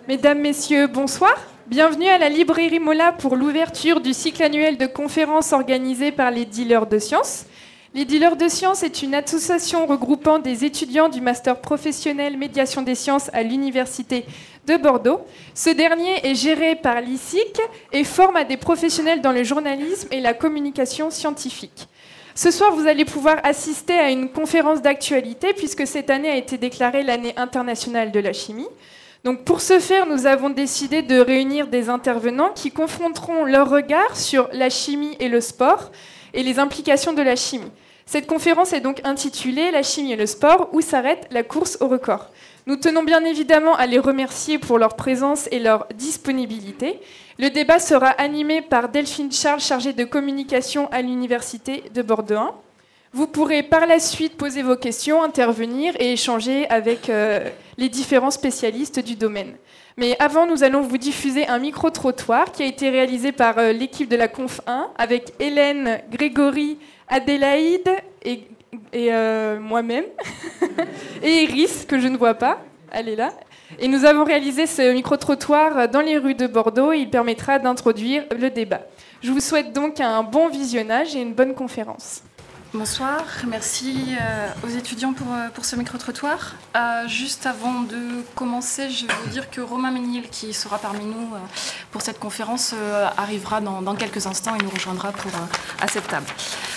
Mesdames, Messieurs, bonsoir. Bienvenue à la librairie Mola pour l'ouverture du cycle annuel de conférences organisé par les Dealers de Sciences. Les Dealers de Sciences est une association regroupant des étudiants du master professionnel médiation des sciences à l'université de Bordeaux. Ce dernier est géré par l'ISIC et forme à des professionnels dans le journalisme et la communication scientifique. Ce soir, vous allez pouvoir assister à une conférence d'actualité puisque cette année a été déclarée l'année internationale de la chimie. Donc pour ce faire, nous avons décidé de réunir des intervenants qui confronteront leur regard sur la chimie et le sport et les implications de la chimie. Cette conférence est donc intitulée « La chimie et le sport, où s'arrête la course au record ». Nous tenons bien évidemment à les remercier pour leur présence et leur disponibilité. Le débat sera animé par Delphine Charles, chargée de communication à l'Université de Bordeaux 1. Vous pourrez par la suite poser vos questions, intervenir et échanger avec les différents spécialistes du domaine. Mais avant, nous allons vous diffuser un micro-trottoir qui a été réalisé par l'équipe de la Conf 1 avec Hélène, Grégory, Adélaïde et moi-même et Iris, que je ne vois pas, elle est là. Et nous avons réalisé ce micro-trottoir dans les rues de Bordeaux et il permettra d'introduire le débat. Je vous souhaite donc un bon visionnage et une bonne conférence. Bonsoir, merci aux étudiants pour ce micro-trottoir. Juste avant de commencer, je vais vous dire que Romain Ménil, qui sera parmi nous pour cette conférence, arrivera dans quelques instants et nous rejoindra à cette table.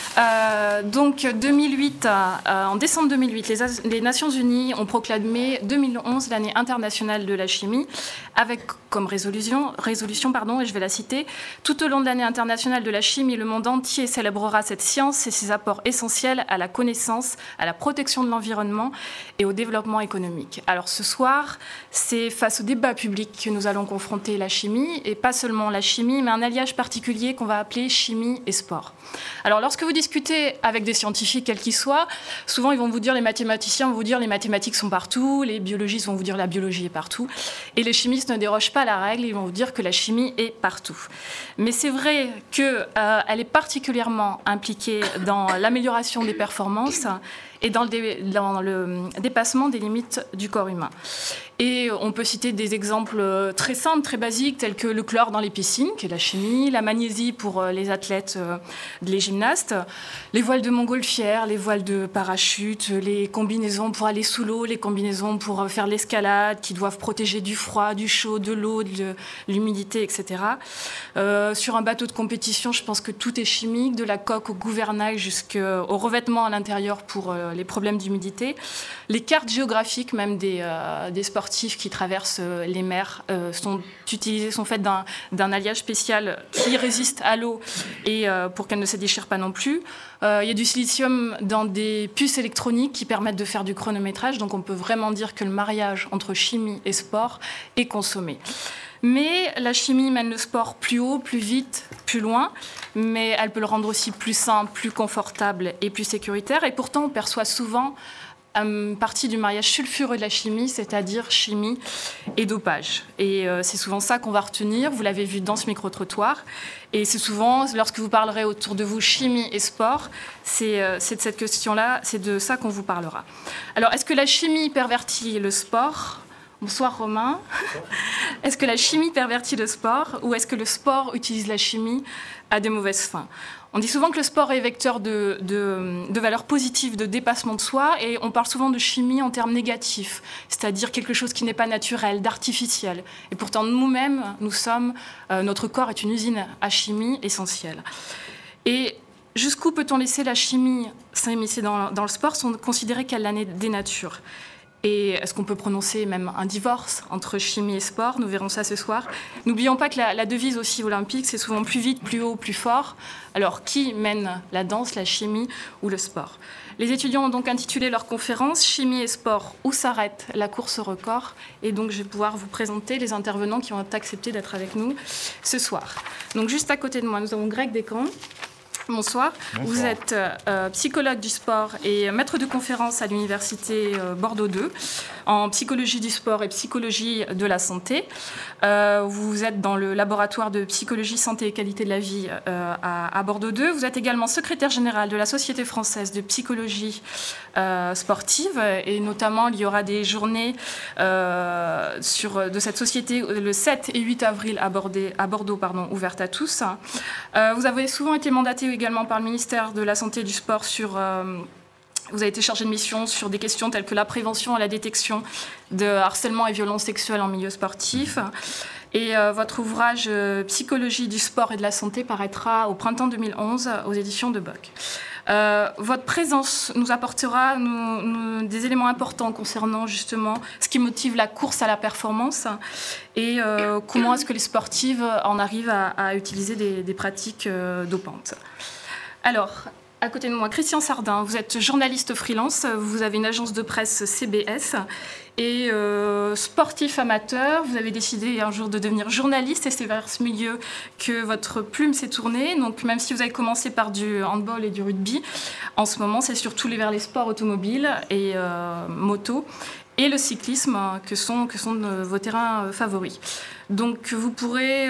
Donc 2008, en décembre 2008, les Nations Unies ont proclamé 2011 l'année internationale de la chimie, avec comme résolution, et je vais la citer, tout au long de l'année internationale de la chimie, le monde entier célébrera cette science et ses apports essentiels à la connaissance, à la protection de l'environnement et au développement économique. Alors ce soir, c'est face au débat public que nous allons confronter la chimie, et pas seulement la chimie, mais un alliage particulier qu'on va appeler chimie et sport. Alors lorsque vous discutez avec des scientifiques, quels qu'ils soient, souvent ils vont vous dire, les mathématiciens vont vous dire les mathématiques sont partout, les biologistes vont vous dire la biologie est partout, et les chimistes ne dérogent pas à la règle, ils vont vous dire que la chimie est partout. Mais c'est vrai qu'elle est particulièrement impliquée dans l'amélioration des performances et dans le dépassement des limites du corps humain. Et on peut citer des exemples très simples, très basiques, tels que le chlore dans les piscines, qui est la chimie, la magnésie pour les athlètes, les gymnastes, les voiles de montgolfière, les voiles de parachute, les combinaisons pour aller sous l'eau, les combinaisons pour faire l'escalade, qui doivent protéger du froid, du chaud, de l'eau, de l'humidité, etc. Sur un bateau de compétition, je pense que tout est chimique, de la coque au gouvernail jusqu'au revêtement à l'intérieur pour les problèmes d'humidité. Les cartes géographiques, même des sportifs qui traversent les mers, sont faites d'un alliage spécial qui résiste à l'eau et pour qu'elle ne se déchire pas non plus. Il y a du silicium dans des puces électroniques qui permettent de faire du chronométrage, donc on peut vraiment dire que le mariage entre chimie et sport est consommé. Mais la chimie mène le sport plus haut, plus vite, plus loin, mais elle peut le rendre aussi plus simple, plus confortable et plus sécuritaire. Et pourtant, on perçoit souvent une partie du mariage sulfureux de la chimie, c'est-à-dire chimie et dopage. Et c'est souvent ça qu'on va retenir, vous l'avez vu dans ce micro-trottoir. Et c'est souvent, lorsque vous parlerez autour de vous chimie et sport, c'est de cette question-là, c'est de ça qu'on vous parlera. Alors, est-ce que la chimie pervertit le sport ? Bonsoir Romain. Est-ce que la chimie pervertit le sport ou est-ce que le sport utilise la chimie à des mauvaises fins ? On dit souvent que le sport est vecteur de valeurs positives, de dépassement de soi, et on parle souvent de chimie en termes négatifs, c'est-à-dire quelque chose qui n'est pas naturel, d'artificiel. Et pourtant, nous-mêmes, notre corps est une usine à chimie essentielle. Et jusqu'où peut-on laisser la chimie s'immiscer dans le sport sans considérer qu'elle la dénature ? Et est-ce qu'on peut prononcer même un divorce entre chimie et sport ? Nous verrons ça ce soir. N'oublions pas que la devise aussi olympique, c'est souvent plus vite, plus haut, plus fort. Alors, qui mène la danse, la chimie ou le sport ? Les étudiants ont donc intitulé leur conférence « Chimie et sport, où s'arrête la course au record ?» Et donc, je vais pouvoir vous présenter les intervenants qui ont accepté d'être avec nous ce soir. Donc, juste à côté de moi, nous avons Greg Descamps. Bonsoir. Vous êtes psychologue du sport et maître de conférence à l'université Bordeaux 2. en psychologie du sport et psychologie de la santé. Vous êtes dans le laboratoire de psychologie, santé et qualité de la vie à Bordeaux 2. Vous êtes également secrétaire général de la Société française de psychologie sportive. Et notamment, il y aura des journées de cette société le 7 et 8 avril à Bordeaux, ouvertes à tous. Vous avez souvent été mandaté également par le ministère de la Santé et du Sport vous avez été chargé de mission sur des questions telles que la prévention et la détection de harcèlement et violences sexuelles en milieu sportif. Et votre ouvrage Psychologie du sport et de la santé paraîtra au printemps 2011 aux éditions de Bock. Votre présence nous apportera des éléments importants concernant justement ce qui motive la course à la performance et comment est-ce que les sportives en arrivent à utiliser des pratiques dopantes. Alors, à côté de moi, Christian Sardin, vous êtes journaliste freelance, vous avez une agence de presse CBS et sportif amateur. Vous avez décidé un jour de devenir journaliste et c'est vers ce milieu que votre plume s'est tournée. Donc même si vous avez commencé par du handball et du rugby, en ce moment c'est surtout vers les sports automobiles et moto et le cyclisme que sont vos terrains favoris. Donc vous pourrez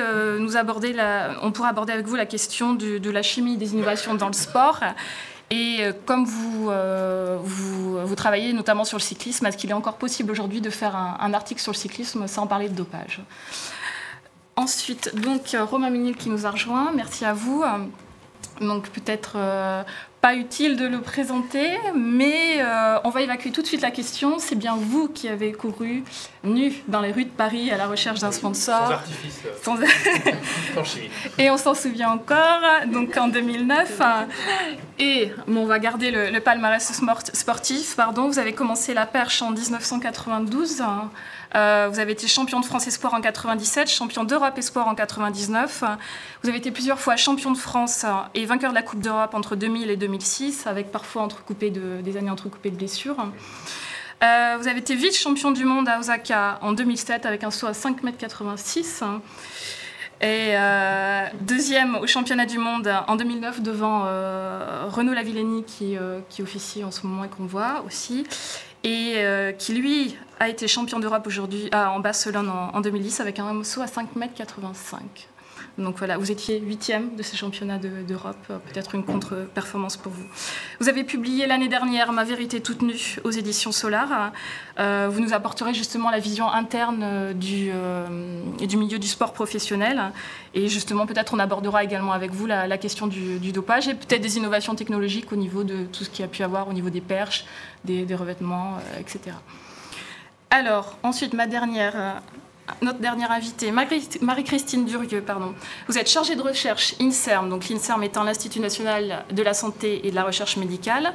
on pourra aborder avec vous la question de la chimie des innovations dans le sport. Et comme vous travaillez notamment sur le cyclisme, est-ce qu'il est encore possible aujourd'hui de faire un article sur le cyclisme sans parler de dopage ? Ensuite, donc Romain Ménil qui nous a rejoint, merci à vous. Donc peut-être pas utile de le présenter, mais on va évacuer tout de suite la question. C'est bien vous qui avez couru nu dans les rues de Paris à la recherche d'un sponsor. Sans artifice. Sans chimie. Et on s'en souvient encore, donc en 2009. Et on va garder le palmarès sportif. Vous avez commencé la perche en 1992. Vous avez été champion de France Espoir en 97, champion d'Europe Espoir en 99. Vous avez été plusieurs fois champion de France et vainqueur de la Coupe d'Europe entre 2000 et 2006, avec parfois des années entrecoupées de blessures. Vous avez été vice-champion du monde à Osaka en 2007 avec un saut à 5,86 m. Et deuxième au championnat du monde en 2009 devant Renaud Lavillenie qui officie en ce moment et qu'on voit aussi. Et qui, lui, a été champion d'Europe aujourd'hui en Barcelone en 2010 avec un saut à 5,85 m. Donc voilà, vous étiez 8e de ces championnats d'Europe, peut-être une contre-performance pour vous. Vous avez publié l'année dernière Ma vérité toute nue aux éditions Solar. Vous nous apporterez justement la vision interne du milieu du sport professionnel. Et justement, peut-être on abordera également avec vous la question du dopage et peut-être des innovations technologiques au niveau de tout ce qu'il y a pu avoir au niveau des perches, des revêtements, etc. Alors, ensuite, notre dernière invitée, Marie-Christine Durieux, Vous êtes chargée de recherche INSERM, donc l'INSERM étant l'Institut national de la santé et de la recherche médicale,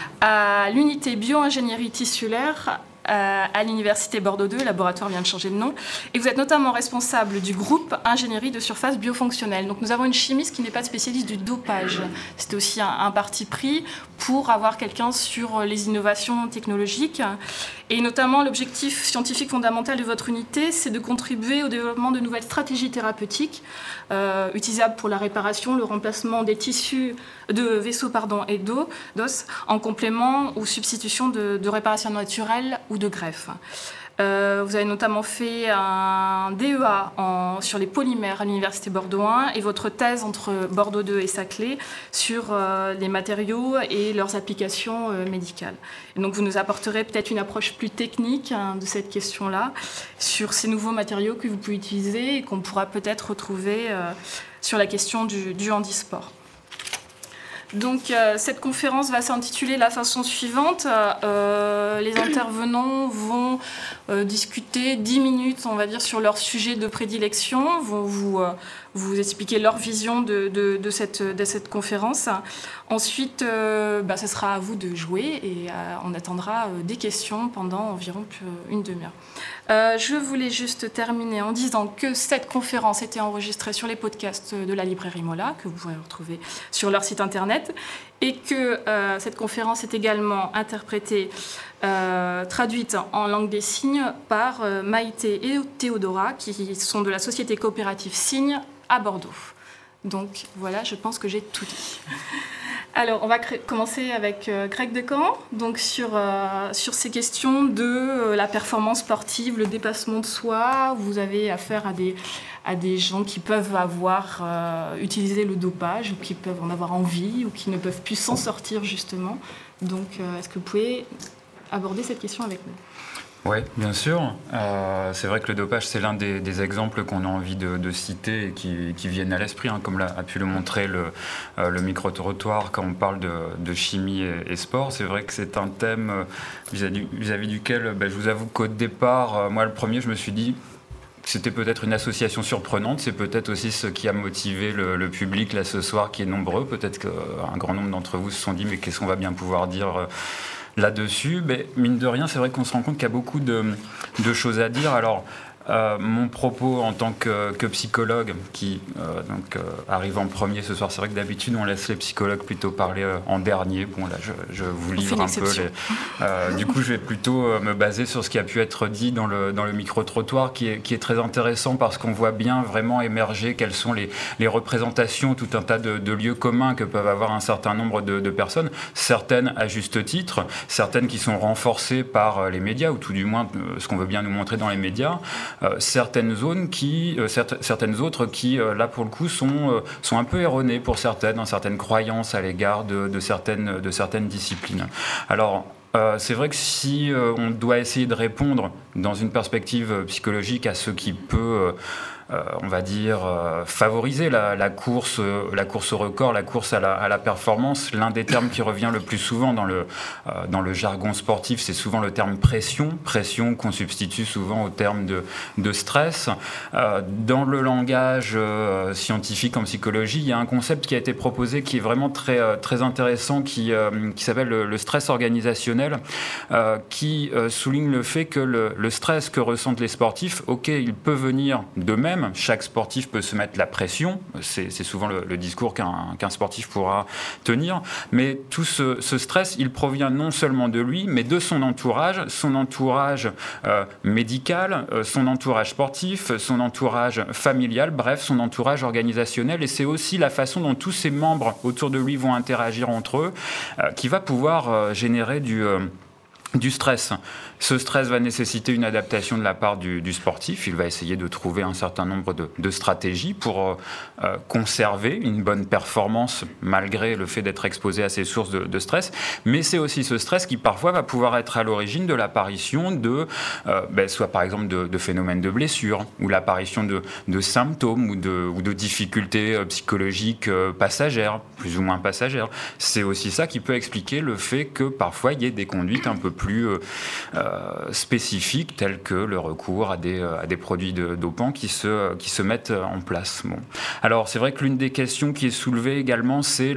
à l'unité bio-ingénierie tissulaire à l'Université Bordeaux 2, le laboratoire vient de changer de nom, et vous êtes notamment responsable du groupe ingénierie de surface biofonctionnelle. Donc nous avons une chimiste qui n'est pas spécialiste du dopage. C'était aussi un parti pris pour avoir quelqu'un sur les innovations technologiques. Et notamment, l'objectif scientifique fondamental de votre unité, c'est de contribuer au développement de nouvelles stratégies thérapeutiques utilisables pour la réparation, le remplacement des tissus de vaisseaux et d'os en complément ou substitution de réparation naturelle ou de greffe. Vous avez notamment fait un DEA sur les polymères à l'Université Bordeaux 1 et votre thèse entre Bordeaux 2 et Saclay sur les matériaux et leurs applications médicales. Et donc vous nous apporterez peut-être une approche plus technique de cette question-là sur ces nouveaux matériaux que vous pouvez utiliser et qu'on pourra peut-être retrouver sur la question du handisport. Donc cette conférence va s'intituler de la façon suivante. Les intervenants vont discuter 10 minutes, on va dire, sur leur sujet de prédilection, vont vous expliquer leur vision de cette conférence. Ensuite, ce sera à vous de jouer et on attendra des questions pendant environ une demi-heure. Je voulais juste terminer en disant que cette conférence était enregistrée sur les podcasts de la librairie Mola, que vous pourrez retrouver sur leur site internet, et que cette conférence est également interprétée, traduite en langue des signes par Maïté et Théodora, qui sont de la société coopérative Signes à Bordeaux. Donc voilà, je pense que j'ai tout dit. Alors, on va commencer avec Greg Decamp, donc sur ces questions de la performance sportive, le dépassement de soi. Vous avez affaire à des gens qui peuvent avoir utilisé le dopage ou qui peuvent en avoir envie ou qui ne peuvent plus s'en sortir justement. Donc, est-ce que vous pouvez aborder cette question avec nous ? Oui, bien sûr. C'est vrai que le dopage, c'est l'un des exemples qu'on a envie de citer et qui viennent à l'esprit, comme a pu le montrer le micro-trottoir quand on parle de chimie et sport. C'est vrai que c'est un thème vis-à-vis duquel, je vous avoue qu'au départ, moi le premier, je me suis dit, c'était peut-être une association surprenante, c'est peut-être aussi ce qui a motivé le public là ce soir qui est nombreux. Peut-être qu'un grand nombre d'entre vous se sont dit, mais qu'est-ce qu'on va bien pouvoir dire là-dessus, mine de rien, c'est vrai qu'on se rend compte qu'il y a beaucoup de choses à dire. Alors, mon propos en tant que psychologue qui arrive en premier ce soir, c'est vrai que d'habitude on laisse les psychologues plutôt parler en dernier. Bon là je vous livre un peu du coup je vais plutôt me baser sur ce qui a pu être dit dans le micro-trottoir qui est très intéressant parce qu'on voit bien vraiment émerger quelles sont les représentations, tout un tas de lieux communs que peuvent avoir un certain nombre de personnes, certaines à juste titre, certaines qui sont renforcées par les médias ou tout du moins ce qu'on veut bien nous montrer dans les médias. Certaines autres qui, là pour le coup, sont un peu erronées pour certaines croyances à l'égard de certaines disciplines. Alors, c'est vrai que si on doit essayer de répondre dans une perspective psychologique à ce qui peut on va dire, favoriser la course au record, la course à la performance. L'un des termes qui revient le plus souvent dans le jargon sportif, c'est souvent le terme pression qu'on substitue souvent au terme de stress. Dans le langage scientifique en psychologie, il y a un concept qui a été proposé qui est vraiment très, très intéressant, qui s'appelle le stress organisationnel, qui souligne le fait que le stress que ressentent les sportifs, ok, il peut venir d'eux-mêmes. Chaque sportif peut se mettre la pression, c'est souvent le discours qu'un sportif pourra tenir, mais tout ce stress, il provient non seulement de lui, mais de son entourage médical, son entourage sportif, son entourage familial, bref, son entourage organisationnel, et c'est aussi la façon dont tous ses membres autour de lui vont interagir entre eux, qui va pouvoir générer du stress. Ce stress va nécessiter une adaptation de la part du sportif. Il va essayer de trouver un certain nombre de stratégies pour conserver une bonne performance malgré le fait d'être exposé à ces sources de stress. Mais c'est aussi ce stress qui parfois va pouvoir être à l'origine de l'apparition soit par exemple de phénomènes de blessures ou l'apparition de symptômes ou de difficultés psychologiques passagères, plus ou moins passagères. C'est aussi ça qui peut expliquer le fait que parfois il y ait des conduites un peu plus spécifiques tels que le recours à des produits dopants qui se mettent en place. Bon. Alors c'est vrai que l'une des questions qui est soulevée également, c'est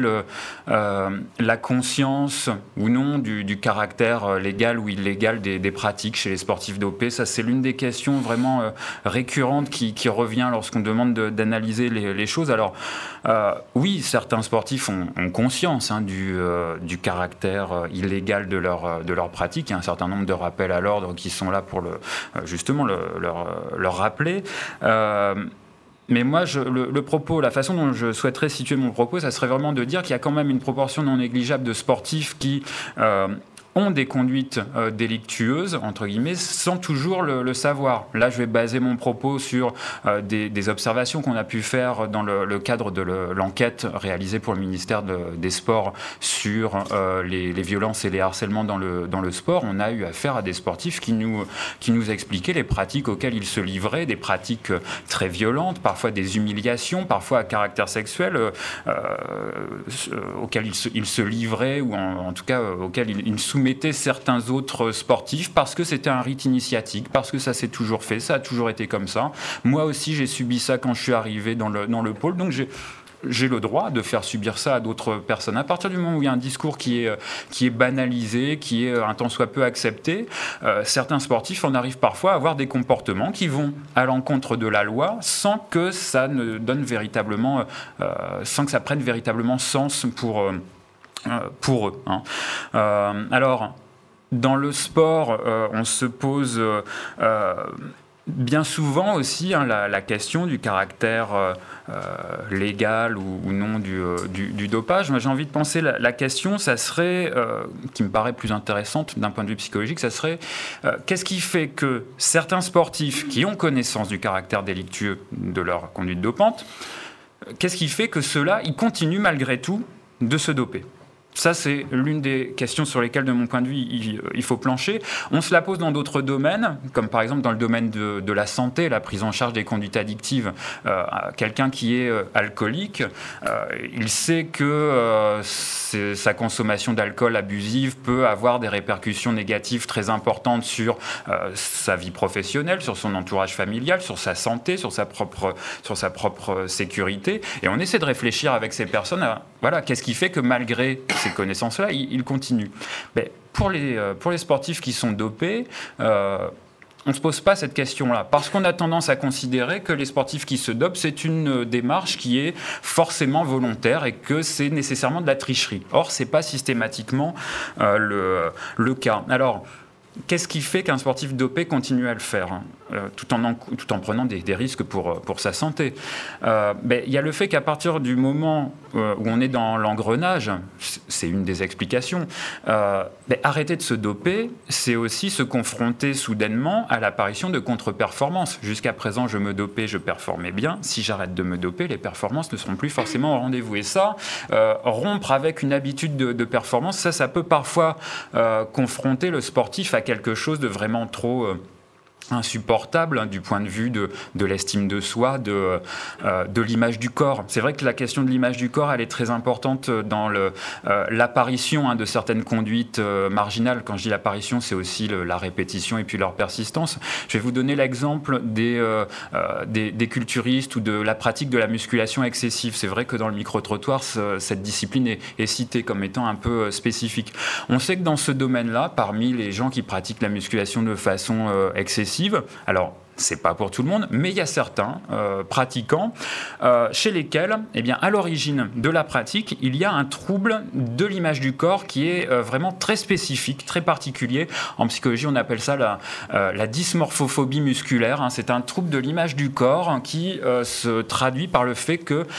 la conscience ou non du caractère légal ou illégal des pratiques chez les sportifs dopés. Ça, c'est l'une des questions vraiment récurrentes qui revient lorsqu'on demande d'analyser les choses. Alors oui, certains sportifs ont conscience du caractère illégal de leur pratique. Il y a un certain nombre de rappels à l'ordre qui sont là pour justement leur rappeler. Mais moi, le propos, la façon dont je souhaiterais situer mon propos, ça serait vraiment de dire qu'il y a quand même une proportion non négligeable de sportifs qui ont des conduites délictueuses, entre guillemets, sans toujours le savoir. Là, je vais baser mon propos sur des observations qu'on a pu faire dans le cadre de l'enquête réalisée pour le ministère des Sports sur les violences et les harcèlements dans le sport. On a eu affaire à des sportifs qui nous expliquaient les pratiques auxquelles ils se livraient, des pratiques très violentes, parfois des humiliations, parfois à caractère sexuel, auxquelles ils se livraient, ou en tout cas auxquelles ils soumettaient certains autres sportifs parce que c'était un rite initiatique, parce que ça s'est toujours fait, ça a toujours été comme ça. Moi aussi, j'ai subi ça quand je suis arrivé dans le pôle, donc j'ai le droit de faire subir ça à d'autres personnes. À partir du moment où il y a un discours qui est banalisé, qui est un tant soit peu accepté, certains sportifs en arrivent parfois à avoir des comportements qui vont à l'encontre de la loi sans que ça ne donne véritablement, sans que ça prenne véritablement sens pour eux. Alors, dans le sport, on se pose bien souvent aussi, la question du caractère légal ou non du dopage. Moi, j'ai envie de penser, la question, ça serait, qui me paraît plus intéressante d'un point de vue psychologique, ça serait qu'est-ce qui fait que certains sportifs qui ont connaissance du caractère délictueux de leur conduite dopante, qu'est-ce qui fait que ceux-là, ils continuent malgré tout de se doper ? Ça, c'est l'une des questions sur lesquelles, de mon point de vue, il faut plancher. On se la pose dans d'autres domaines, comme par exemple dans le domaine de la santé, la prise en charge des conduites addictives. Quelqu'un qui est alcoolique, il sait que sa consommation d'alcool abusive peut avoir des répercussions négatives très importantes sur sa vie professionnelle, sur son entourage familial, sur sa santé, sur sa propre sécurité. Et on essaie de réfléchir avec ces personnes à, voilà, qu'est-ce qui fait que malgré ces connaissances-là, ils continuent. Mais pour les sportifs qui sont dopés, on ne se pose pas cette question-là, parce qu'on a tendance à considérer que les sportifs qui se dopent, c'est une démarche qui est forcément volontaire et que c'est nécessairement de la tricherie. Or, ce n'est pas systématiquement le cas. Alors, qu'est-ce qui fait qu'un sportif dopé continue à le faire, tout en prenant des risques pour sa santé? Il y a le fait qu'à partir du moment où on est dans l'engrenage, c'est une des explications, arrêter de se doper, c'est aussi se confronter soudainement à l'apparition de contre-performances. Jusqu'à présent, je me dopais, je performais bien. Si j'arrête de me doper, les performances ne seront plus forcément au rendez-vous. Et ça, rompre avec une habitude de performance, ça peut parfois confronter le sportif à quelque chose de vraiment trop insupportable, du point de vue de l'estime de soi, de l'image du corps. C'est vrai que la question de l'image du corps, elle est très importante dans l'apparition de certaines conduites marginales. Quand je dis l'apparition, c'est aussi la répétition et puis leur persistance. Je vais vous donner l'exemple des culturistes ou de la pratique de la musculation excessive. C'est vrai que dans le micro-trottoir, cette discipline est citée comme étant un peu spécifique. On sait que dans ce domaine-là, parmi les gens qui pratiquent la musculation de façon excessive, alors, c'est pas pour tout le monde, mais il y a certains pratiquants chez lesquels, à l'origine de la pratique, il y a un trouble de l'image du corps qui est vraiment très spécifique, très particulier. En psychologie, on appelle ça la dysmorphophobie musculaire. C'est un trouble de l'image du corps qui se traduit par le fait que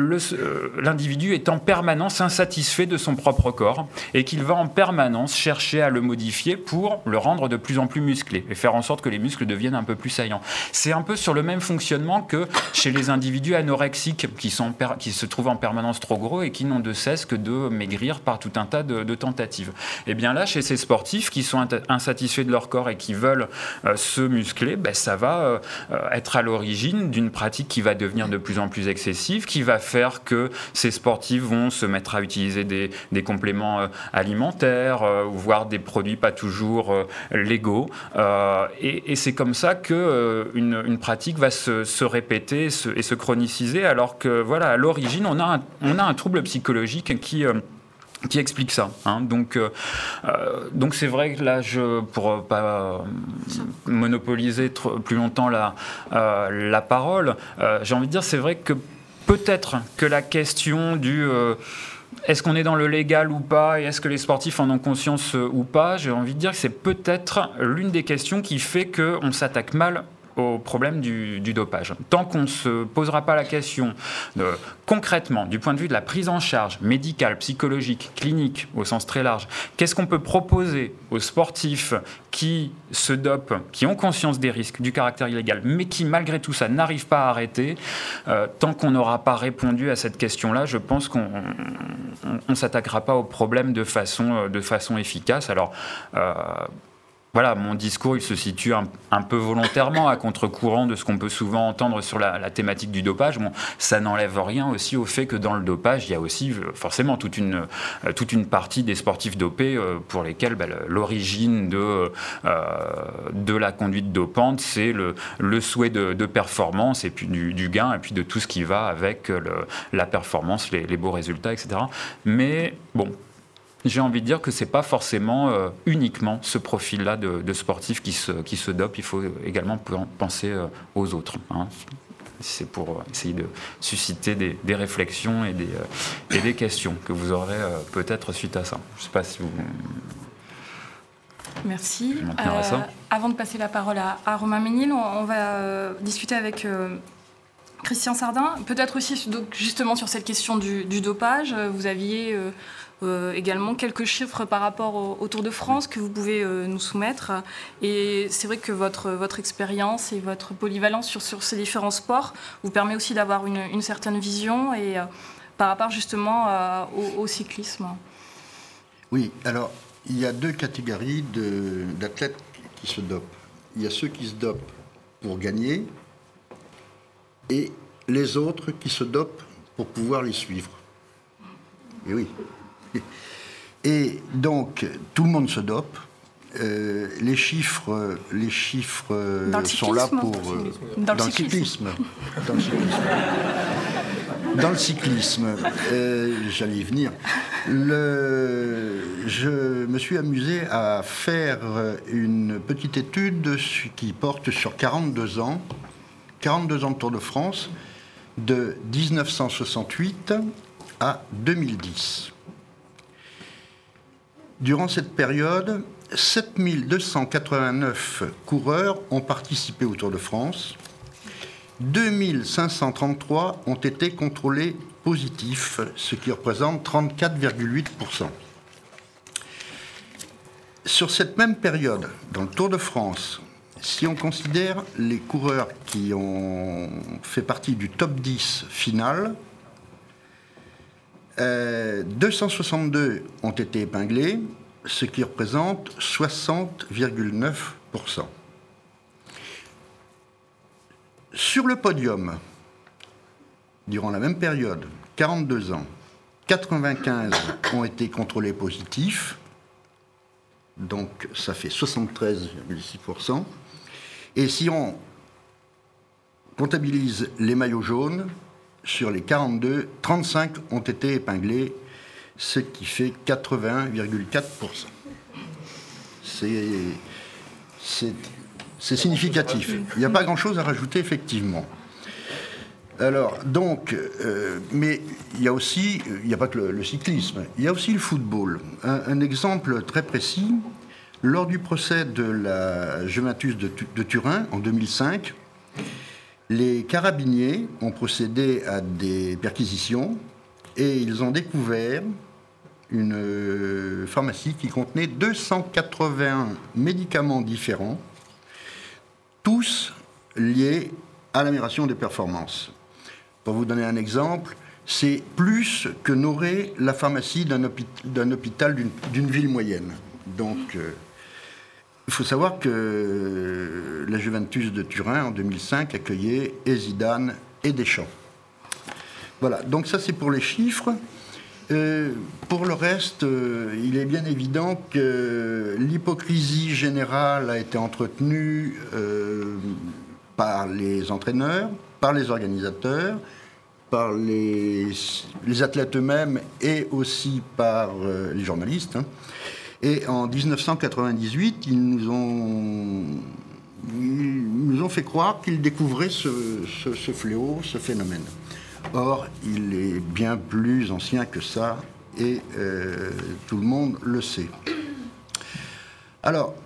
l'individu est en permanence insatisfait de son propre corps et qu'il va en permanence chercher à le modifier pour le rendre de plus en plus musclé et faire en sorte que les muscles deviennent un peu plus saillants. C'est un peu sur le même fonctionnement que chez les individus anorexiques qui se trouvent en permanence trop gros et qui n'ont de cesse que de maigrir par tout un tas de tentatives. Et bien là, chez ces sportifs qui sont insatisfaits de leur corps et qui veulent se muscler, ça va être à l'origine d'une pratique qui va devenir de plus en plus excessive, qui va faire que ces sportifs vont se mettre à utiliser des compléments alimentaires, voire des produits pas toujours légaux. Et c'est comme ça que une pratique va se répéter et se chroniciser, alors que voilà, à l'origine, on a un trouble psychologique qui explique ça. Donc c'est vrai que là, pour pas monopoliser plus longtemps la parole, j'ai envie de dire, c'est vrai que peut-être que la question du est-ce qu'on est dans le légal ou pas, et est-ce que les sportifs en ont conscience ou pas, j'ai envie de dire que c'est peut-être l'une des questions qui fait qu'on s'attaque mal au problème du dopage. Tant qu'on ne se posera pas la question concrètement, du point de vue de la prise en charge médicale, psychologique, clinique, au sens très large, qu'est-ce qu'on peut proposer aux sportifs qui se dopent, qui ont conscience des risques, du caractère illégal, mais qui malgré tout ça n'arrivent pas à arrêter, tant qu'on n'aura pas répondu à cette question-là, je pense qu'on ne s'attaquera pas au problème de façon efficace. Alors, voilà, mon discours, il se situe un peu volontairement à contre-courant de ce qu'on peut souvent entendre sur la thématique du dopage. Bon, ça n'enlève rien aussi au fait que dans le dopage, il y a aussi forcément toute une partie des sportifs dopés pour lesquels l'origine de la conduite dopante, c'est le souhait de performance et puis du gain et puis de tout ce qui va avec la performance, les beaux résultats, etc. Mais bon, j'ai envie de dire que ce n'est pas forcément uniquement ce profil-là de sportifs qui se dopent. Il faut également penser aux autres. C'est pour essayer de susciter des réflexions et des questions que vous aurez peut-être suite à ça. Je ne sais pas si vous... Merci. Je m'en tiens à ça. Avant de passer la parole à Romain Ménil, on va discuter avec Christian Sardin. Peut-être aussi donc, justement sur cette question du dopage. Vous aviez également quelques chiffres par rapport au Tour de France que vous pouvez nous soumettre. Et c'est vrai que votre expérience et votre polyvalence sur ces différents sports vous permet aussi d'avoir une certaine vision et par rapport justement au cyclisme. Oui, alors il y a deux catégories d'athlètes qui se dopent. Il y a ceux qui se dopent pour gagner et les autres qui se dopent pour pouvoir les suivre. Et oui. Et donc, tout le monde se dope. Les chiffres sont là pour... Dans le cyclisme. Dans le cyclisme, j'allais y venir. Je me suis amusé à faire une petite étude qui porte sur 42 ans de Tour de France, de 1968 à 2010. Durant cette période, 7289 coureurs ont participé au Tour de France. 2533 ont été contrôlés positifs, ce qui représente 34,8%. Sur cette même période, dans le Tour de France, si on considère les coureurs qui ont fait partie du top 10 final, 262 ont été épinglés, ce qui représente 60,9%. Sur le podium, durant la même période, 42 ans, 95 ont été contrôlés positifs, donc ça fait 73,6%. Et si on comptabilise les maillots jaunes, sur les 42, 35 ont été épinglés, ce qui fait 81,4%. C'est significatif. Il n'y a pas grand-chose à rajouter, effectivement. Alors, donc, mais il y a aussi, il n'y a pas que le cyclisme, il y a aussi le football. Un exemple très précis, lors du procès de la Juventus de Turin en 2005, les carabiniers ont procédé à des perquisitions et ils ont découvert une pharmacie qui contenait 281 médicaments différents, tous liés à l'amélioration des performances. Pour vous donner un exemple, c'est plus que n'aurait la pharmacie d'un hôpital d'une ville moyenne. Donc, il faut savoir que la Juventus de Turin, en 2005, accueillait et Zidane et Deschamps. Voilà, donc ça c'est pour les chiffres. Pour le reste, il est bien évident que l'hypocrisie générale a été entretenue par les entraîneurs, par les organisateurs, par les athlètes eux-mêmes et aussi par les journalistes. Et en 1998, ils nous ont fait croire qu'ils découvraient ce fléau, ce phénomène. Or, il est bien plus ancien que ça, et tout le monde le sait. Alors,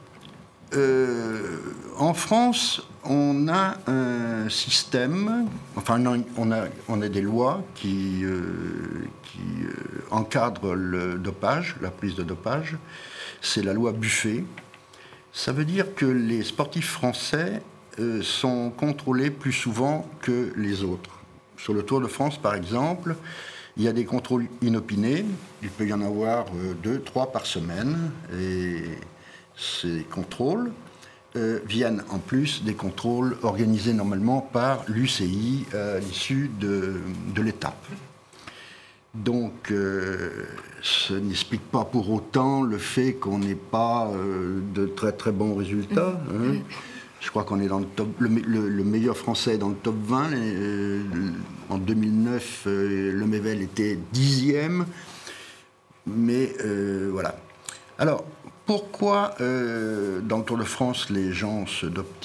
en France, on a un système, enfin, on a des lois qui encadrent le dopage, la prise de dopage. C'est la loi Buffet. Ça veut dire que les sportifs français sont contrôlés plus souvent que les autres. Sur le Tour de France, par exemple, il y a des contrôles inopinés. Il peut y en avoir 2, 3 par semaine. Et ces contrôles viennent en plus des contrôles organisés normalement par l'UCI à l'issue de l'étape. Donc, ce n'explique pas pour autant le fait qu'on n'ait pas de très très bons résultats. Hein. Je crois qu'on est dans le top, le meilleur français dans le top 20. En 2009, Le Mével était 10e. Mais voilà. Alors, pourquoi dans le Tour de France les gens se dopent-ils ?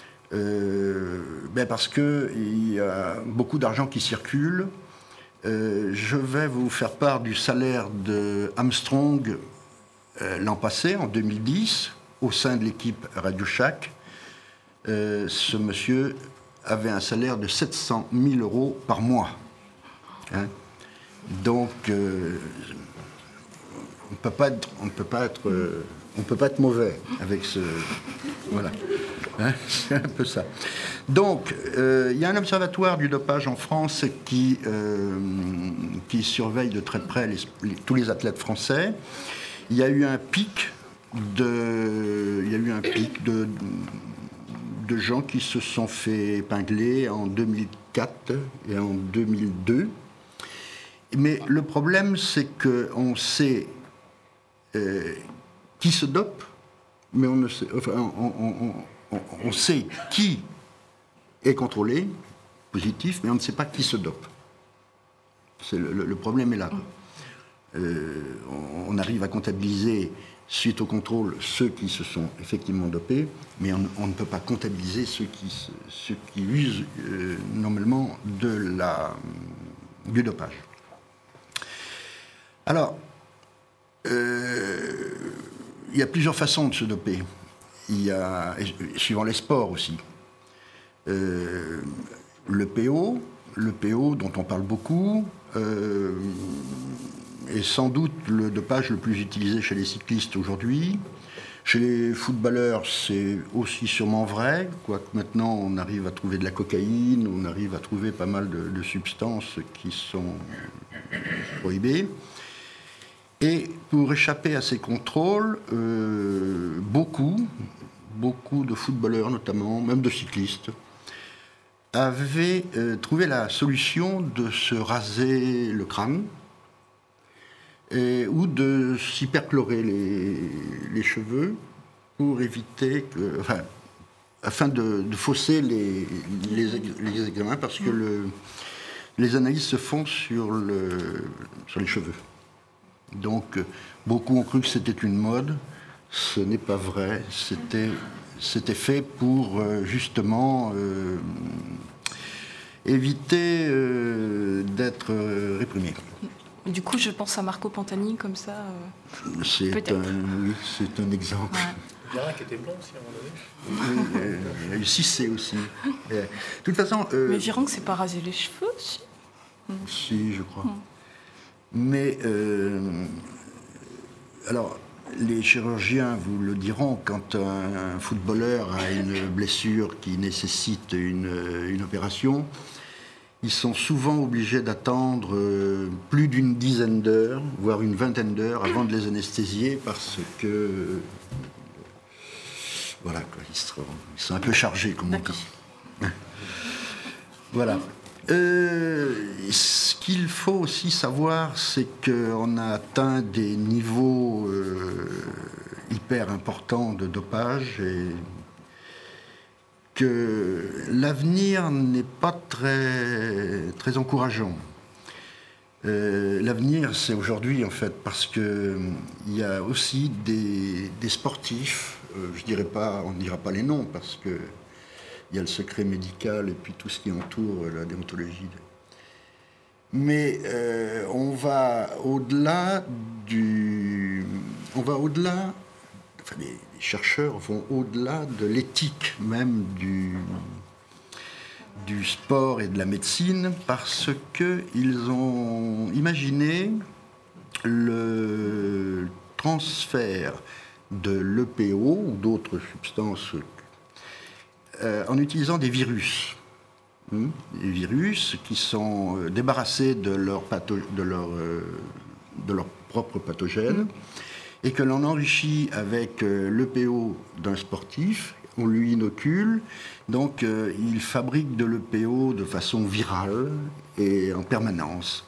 Parce qu'il y a beaucoup d'argent qui circule. Je vais vous faire part du salaire de Armstrong l'an passé, en 2010, au sein de l'équipe Radio Shack, ce monsieur avait un salaire de 700 000 € par mois. Hein. Donc, on ne peut pas être mauvais avec ce... Voilà. Hein, c'est un peu ça. Donc, il y a un observatoire du dopage en France qui surveille de très près tous les athlètes français. Il y a eu un pic de gens qui se sont fait épingler en 2004 et en 2002. Mais le problème, c'est qu'on sait qui se dope, mais on sait qui est contrôlé, positif, mais on ne sait pas qui se dope. Le problème est là. On arrive à comptabiliser, suite au contrôle, ceux qui se sont effectivement dopés, mais on ne peut pas comptabiliser ceux qui usent normalement du dopage. Alors, il y a plusieurs façons de se doper. Suivant les sports aussi. Le PO dont on parle beaucoup, est sans doute le dopage le plus utilisé chez les cyclistes aujourd'hui. Chez les footballeurs, c'est aussi sûrement vrai, quoique maintenant on arrive à trouver de la cocaïne, on arrive à trouver pas mal de substances qui sont prohibées. Et pour échapper à ces contrôles, beaucoup de footballeurs notamment, même de cyclistes, avaient trouvé la solution de se raser le crâne ou de s'hyperchlorer les cheveux pour éviter afin de fausser les examens, parce que les analyses se font sur les cheveux. Donc, beaucoup ont cru que c'était une mode. Ce n'est pas vrai. C'était fait pour, justement, éviter d'être réprimé. Du coup, je pense à Marco Pantani, comme ça. C'est un exemple. Ouais. Il y en a un qui était blond aussi, à un moment donné. Il y a eu Cissé aussi. De toute façon... Mais Virenque, c'est pas raser les cheveux aussi. Si, je crois. Mais, alors, les chirurgiens vous le diront, quand un footballeur a une blessure qui nécessite une opération, ils sont souvent obligés d'attendre plus d'une dizaine d'heures, voire une vingtaine d'heures, avant de les anesthésier, parce que... Voilà, quoi, ils sont un peu chargés, comme on dit. Voilà. Ce qu'il faut aussi savoir, c'est qu'on a atteint des niveaux hyper importants de dopage et que l'avenir n'est pas très, très encourageant. L'avenir, c'est aujourd'hui, en fait, parce qu'il y a aussi des sportifs, je dirais pas, on ne dira pas les noms, parce que il y a le secret médical et puis tout ce qui entoure la déontologie. Mais on va au-delà enfin, les chercheurs vont au-delà de l'éthique même du sport et de la médecine, parce qu'ils ont imaginé le transfert de l'EPO ou d'autres substances en utilisant des virus. Des virus qui sont débarrassés de leur propre pathogène et que l'on enrichit avec l'EPO d'un sportif, on lui inocule, donc il fabrique de l'EPO de façon virale et en permanence.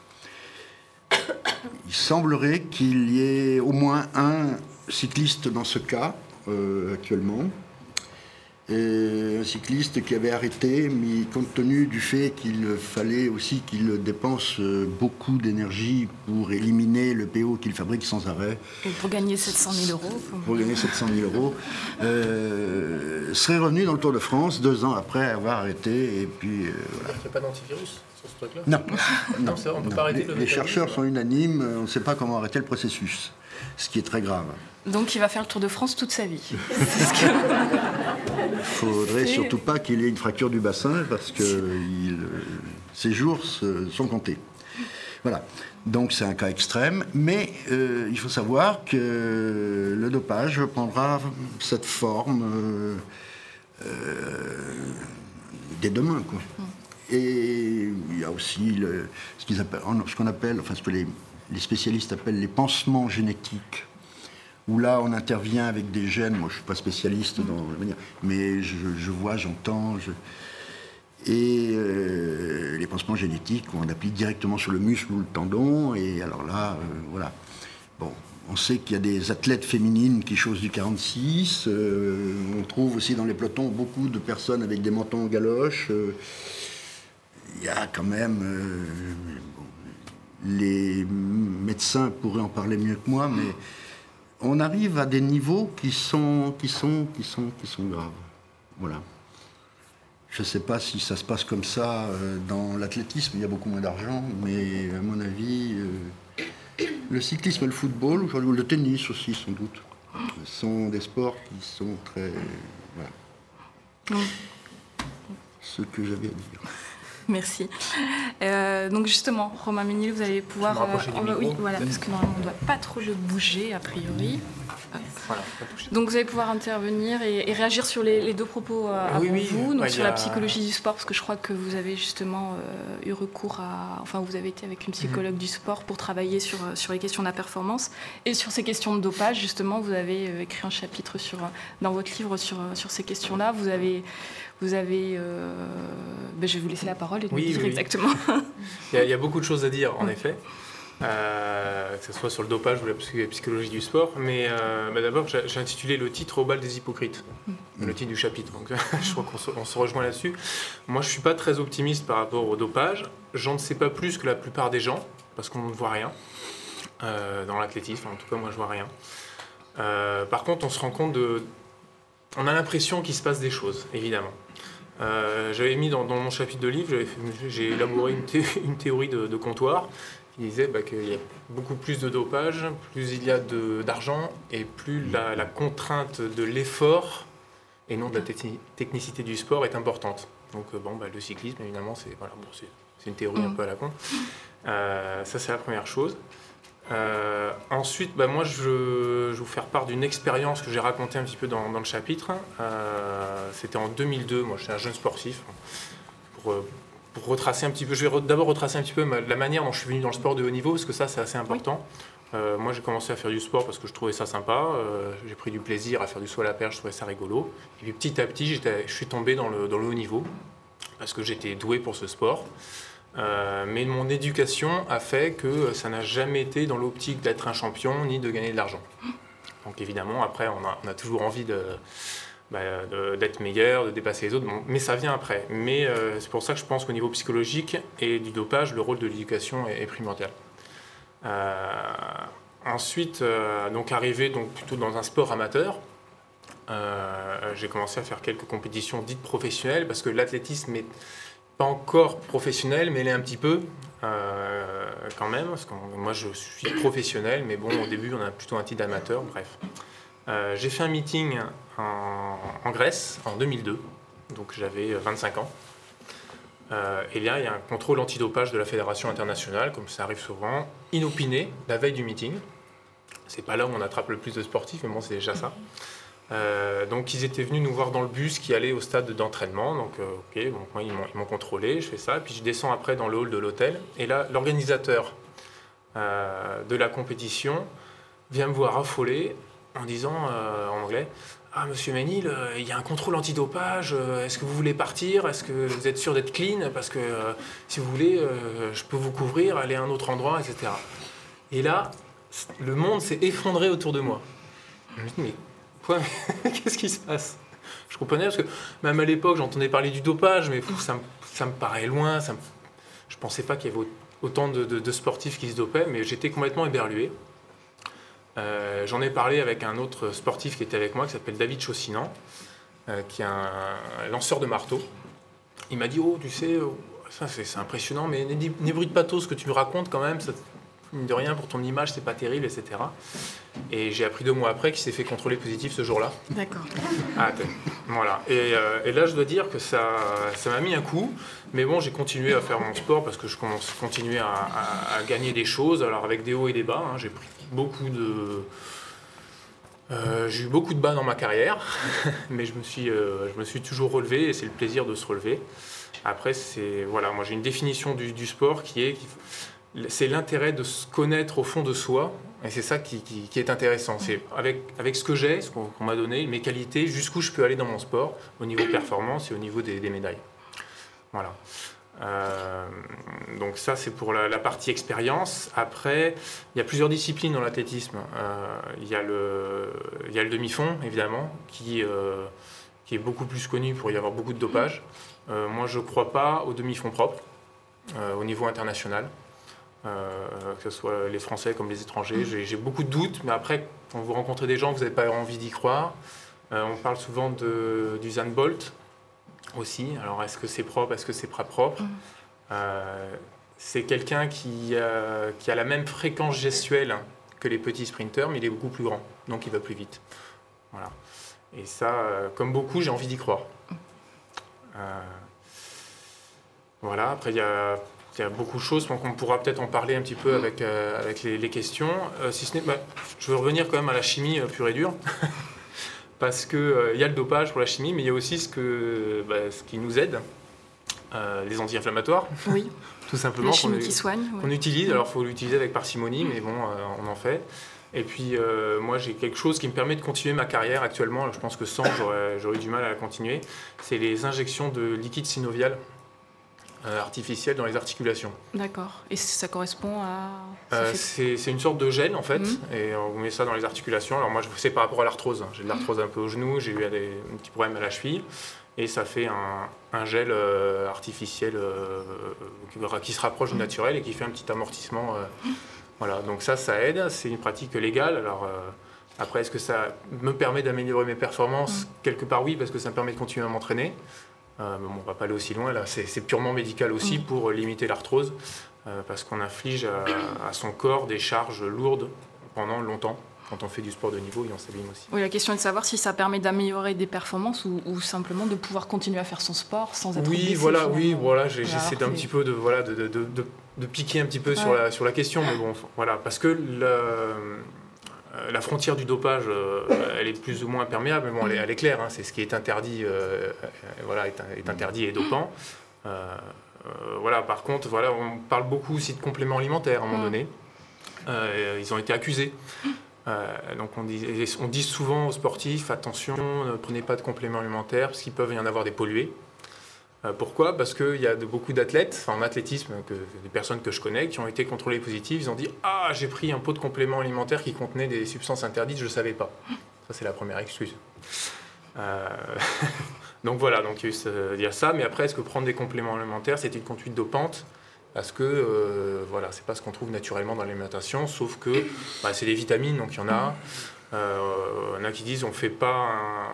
Il semblerait qu'il y ait au moins un cycliste dans ce cas actuellement. Et un cycliste qui avait arrêté, mais compte tenu du fait qu'il fallait aussi qu'il dépense beaucoup d'énergie pour éliminer le PO qu'il fabrique sans arrêt. Et pour gagner 700 000 €. Pour gagner 700 000 €, serait revenu dans le Tour de France 2 ans après avoir arrêté. Et puis, voilà. Il n'y a pas d'antivirus sur ce truc-là? Non. Non, on peut pas arrêter les chercheurs sont unanimes, on ne sait pas comment arrêter le processus. ce qui est très grave. Donc il va faire le Tour de France toute sa vie. Il ne faudrait surtout pas qu'il ait une fracture du bassin parce que ses jours sont comptés. Voilà, donc c'est un cas extrême, mais il faut savoir que le dopage prendra cette forme dès demain, quoi. Et il y a aussi ce qu'on appelle, enfin ce que les spécialistes appellent les pansements génétiques, où là on intervient avec des gènes. Moi je ne suis pas spécialiste dans la manière, mais je vois, j'entends. Et les pansements génétiques, où on applique directement sur le muscle ou le tendon, et alors là, voilà. Bon, on sait qu'il y a des athlètes féminines qui chaussent du 46, on trouve aussi dans les pelotons beaucoup de personnes avec des mentons en galoche. Il y a quand même... les médecins pourraient en parler mieux que moi, mais on arrive à des niveaux qui sont graves. Voilà. Je ne sais pas si ça se passe comme ça dans l'athlétisme, il y a beaucoup moins d'argent, mais à mon avis, le cyclisme et le football, ou le tennis aussi sans doute, sont des sports qui sont très... Voilà. Ce que j'avais à dire. Merci. Donc justement, Romain Ménil, vous allez pouvoir... oui, voilà, parce que normalement on ne doit pas trop le bouger, a priori. Voilà, donc vous allez pouvoir intervenir et réagir sur les deux propos avant vous, donc sur la psychologie du sport, parce que je crois que vous avez justement eu recours à... Enfin, vous avez été avec une psychologue du sport pour travailler sur les questions de la performance. Et sur ces questions de dopage, justement, vous avez écrit un chapitre dans votre livre sur ces questions-là. Vous avez je vais vous laisser la parole et nous dire exactement. Il y a beaucoup de choses à dire, en effet. Que ce soit sur le dopage ou la psychologie du sport, mais d'abord j'ai intitulé le titre Au bal des hypocrites, le titre du chapitre, donc je crois qu'on se rejoint là-dessus. Moi je ne suis pas très optimiste par rapport au dopage, j'en ne sais pas plus que la plupart des gens, parce qu'on ne voit rien dans l'athlétisme, en tout cas moi je vois rien. Par contre on se rend compte on a l'impression qu'il se passe des choses, évidemment. J'avais mis dans mon chapitre de livre, j'ai élaboré une théorie de comptoir. Il disait qu'il y a beaucoup plus de dopage, plus il y a d'argent et plus la contrainte de l'effort et non de la technicité du sport est importante. Donc le cyclisme, évidemment, c'est une théorie un peu à la con. Ça, c'est la première chose. Ensuite, moi, je vais vous faire part d'une expérience que j'ai racontée un petit peu dans le chapitre. C'était en 2002, moi, j'étais un jeune sportif. Pour retracer un petit peu, je vais d'abord retracer un petit peu la manière dont je suis venu dans le sport de haut niveau, parce que ça c'est assez important. Moi j'ai commencé à faire du sport parce que je trouvais ça sympa, j'ai pris du plaisir à faire du saut à la perche, je trouvais ça rigolo. Et puis petit à petit je suis tombé dans le haut niveau, parce que j'étais doué pour ce sport. Mais mon éducation a fait que ça n'a jamais été dans l'optique d'être un champion ni de gagner de l'argent. Donc évidemment après on a toujours envie d'être meilleur, de dépasser les autres, mais ça vient après. Mais c'est pour ça que je pense qu'au niveau psychologique et du dopage, le rôle de l'éducation est primordial. Ensuite, arrivé plutôt dans un sport amateur, j'ai commencé à faire quelques compétitions dites professionnelles, parce que l'athlétisme n'est pas encore professionnel, mais il est un petit peu quand même, parce que moi je suis professionnel, mais bon, au début on a plutôt un titre d'amateur, bref. J'ai fait un meeting en Grèce en 2002, donc j'avais 25 ans. Et là, il y a un contrôle antidopage de la Fédération internationale, comme ça arrive souvent, inopiné, la veille du meeting. C'est pas là où on attrape le plus de sportifs, mais bon, c'est déjà ça. Donc ils étaient venus nous voir dans le bus qui allait au stade d'entraînement. Donc moi, ils m'ont contrôlé, je fais ça, puis je descends après dans le hall de l'hôtel. Et là, l'organisateur de la compétition vient me voir affolé en disant en anglais: ah, monsieur Ménil, il y a un contrôle antidopage, est-ce que vous voulez partir? Est-ce que vous êtes sûr d'être clean? Parce que si vous voulez, je peux vous couvrir, aller à un autre endroit, etc. Et là, le monde s'est effondré autour de moi. Je me dis, mais quoi, qu'est-ce qui se passe? Je comprenais, parce que même à l'époque, j'entendais parler du dopage, mais ça me paraît loin, je ne pensais pas qu'il y avait autant de sportifs qui se dopaient, mais j'étais complètement éberlué. J'en ai parlé avec un autre sportif qui était avec moi, qui s'appelle David Chaussinan, qui est un lanceur de marteau. Il m'a dit: oh, tu sais, ça c'est impressionnant, mais n'ébruite pas trop ce que tu me racontes quand même, mine de rien, pour ton image, c'est pas terrible, etc. Et j'ai appris 2 mois après qu'il s'est fait contrôler positif ce jour-là. D'accord. Voilà. Et là, je dois dire que ça m'a mis un coup. Mais bon, j'ai continué à faire mon sport parce que je continuais à gagner des choses. Alors avec des hauts et des bas, hein, j'ai eu beaucoup de bas dans ma carrière, mais je me suis toujours relevé et c'est le plaisir de se relever. Après, moi j'ai une définition du sport c'est l'intérêt de se connaître au fond de soi, et c'est ça qui est intéressant. C'est avec ce que j'ai, ce qu'on m'a donné, mes qualités, jusqu'où je peux aller dans mon sport, au niveau performance et au niveau des médailles. Voilà. Donc ça, c'est pour la partie expérience. Après, il y a plusieurs disciplines dans l'athlétisme. Il y a le demi-fond, évidemment, qui est beaucoup plus connu pour y avoir beaucoup de dopage. Moi, je ne crois pas au demi-fond propre, au niveau international. Que ce soit les Français comme les étrangers. J'ai beaucoup de doutes, mais après, quand vous rencontrez des gens, vous n'avez pas envie d'y croire. On parle souvent du Usain Bolt aussi. Alors, est-ce que c'est propre, est-ce que c'est pas propre? C'est quelqu'un qui a la même fréquence gestuelle que les petits sprinteurs, mais il est beaucoup plus grand, donc il va plus vite. Voilà. Et ça, comme beaucoup, j'ai envie d'y croire. Voilà, après, il y a beaucoup de choses, donc on pourra peut-être en parler un petit peu avec les questions. Si ce n'est, je veux revenir quand même à la chimie pure et dure, parce qu'il y a le dopage pour la chimie, mais il y a aussi ce qui nous aide, les anti-inflammatoires, oui. Tout simplement. La chimie qui soigne. Qu'on utilise, alors il faut l'utiliser avec parcimonie, mais bon, on en fait. Et puis moi j'ai quelque chose qui me permet de continuer ma carrière actuellement, alors, je pense que sans j'aurais du mal à la continuer, c'est les injections de liquide synovial. Artificielle dans les articulations. D'accord. Et ça correspond à... C'est une sorte de gel en fait, et on vous met ça dans les articulations. Alors moi c'est par rapport à l'arthrose. J'ai de l'arthrose un peu au genou, j'ai eu un petit problème à la cheville, et ça fait un gel artificiel qui se rapproche du naturel et qui fait un petit amortissement. Voilà, donc ça aide. C'est une pratique légale. Alors après, est-ce que ça me permet d'améliorer mes performances? Quelque part oui, parce que ça me permet de continuer à m'entraîner. Mais bon, on ne va pas aller aussi loin, là. C'est purement médical aussi pour limiter l'arthrose, parce qu'on inflige à son corps des charges lourdes pendant longtemps. Quand on fait du sport de niveau, et on s'abîme aussi. Oui, la question est de savoir si ça permet d'améliorer des performances ou simplement de pouvoir continuer à faire son sport sans être blessé. Voilà, j'essaie d'un petit peu de piquer un petit peu sur la question, mais bon, voilà, parce que la frontière du dopage, elle est plus ou moins imperméable, mais bon, elle est claire, hein, c'est ce qui est interdit, est interdit et dopant. Voilà, par contre, voilà, on parle beaucoup aussi de compléments alimentaires à un moment donné. Ils ont été accusés. Donc on dit souvent aux sportifs, attention, ne prenez pas de compléments alimentaires, parce qu'il peut y en avoir des pollués. Pourquoi? Parce qu'il y a beaucoup d'athlètes, en athlétisme, des personnes que je connais, qui ont été contrôlées positives. Ils ont dit « Ah, j'ai pris un pot de compléments alimentaires qui contenait des substances interdites, je ne savais pas. » Ça, c'est la première excuse. Donc voilà, donc il y a ça. Mais après, est-ce que prendre des compléments alimentaires, c'est une conduite dopante? Parce que, c'est pas ce qu'on trouve naturellement dans l'alimentation, sauf que c'est des vitamines, donc il y en a. Il y en a qui disent on fait pas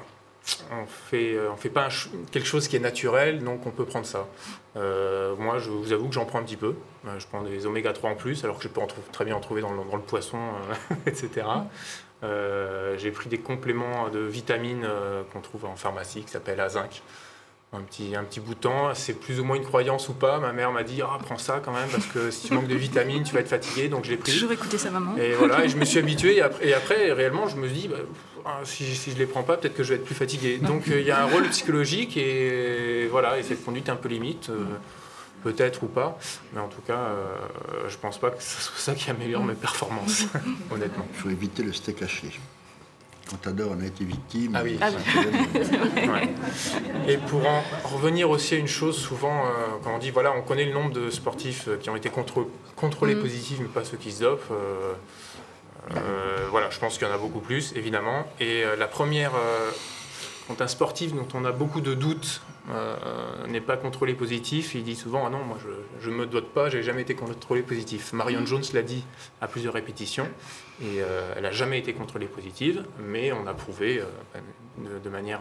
quelque chose qui est naturel, donc on peut prendre ça. Moi, je vous avoue que j'en prends un petit peu. Je prends des oméga 3 en plus, alors que je peux très bien en trouver dans le poisson, etc. J'ai pris des compléments de vitamines qu'on trouve en pharmacie, qui s'appellent Zinc. Un petit bout de temps, c'est plus ou moins une croyance ou pas. Ma mère m'a dit prends ça quand même, parce que si tu manques de vitamines, tu vas être fatigué, donc je l'ai pris. Toujours écouter sa maman. Et voilà, et je me suis habitué, et après réellement, je me dis si je les prends pas, peut-être que je vais être plus fatigué. Donc il y a un rôle psychologique, et voilà, et cette conduite est un peu limite, peut-être ou pas, mais en tout cas, je pense pas que ce soit ça qui améliore mes performances, honnêtement. Il faut éviter le steak haché. Contador en a été victime. Ah oui. Ouais. Et pour en revenir aussi à une chose, souvent, quand on dit, on connaît le nombre de sportifs qui ont été contrôlés positifs, mais pas ceux qui se dopent. Je pense qu'il y en a beaucoup plus, évidemment. Et la première, quand un sportif dont on a beaucoup de doutes n'est pas contrôlé positif, il dit souvent non, moi je me doute pas, j'ai jamais été contrôlé positif. Marion Jones l'a dit à plusieurs répétitions, et elle n'a jamais été contrôlée positive, mais on a prouvé de manière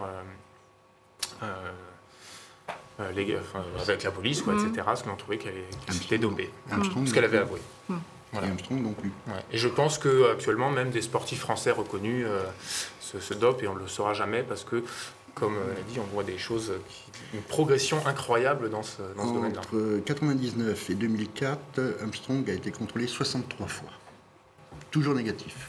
avec la police, etc., ce qu'on a trouvé qu'elle s'était dopée, ce qu'elle avait avoué. Voilà. Et Armstrong non plus. Ouais. Et je pense qu'actuellement, même des sportifs français reconnus se dopent et on ne le saura jamais parce que, comme on a dit, on voit des choses, une progression incroyable dans ce domaine-là. Entre 1999 et 2004, Armstrong a été contrôlé 63 fois. Toujours négatif.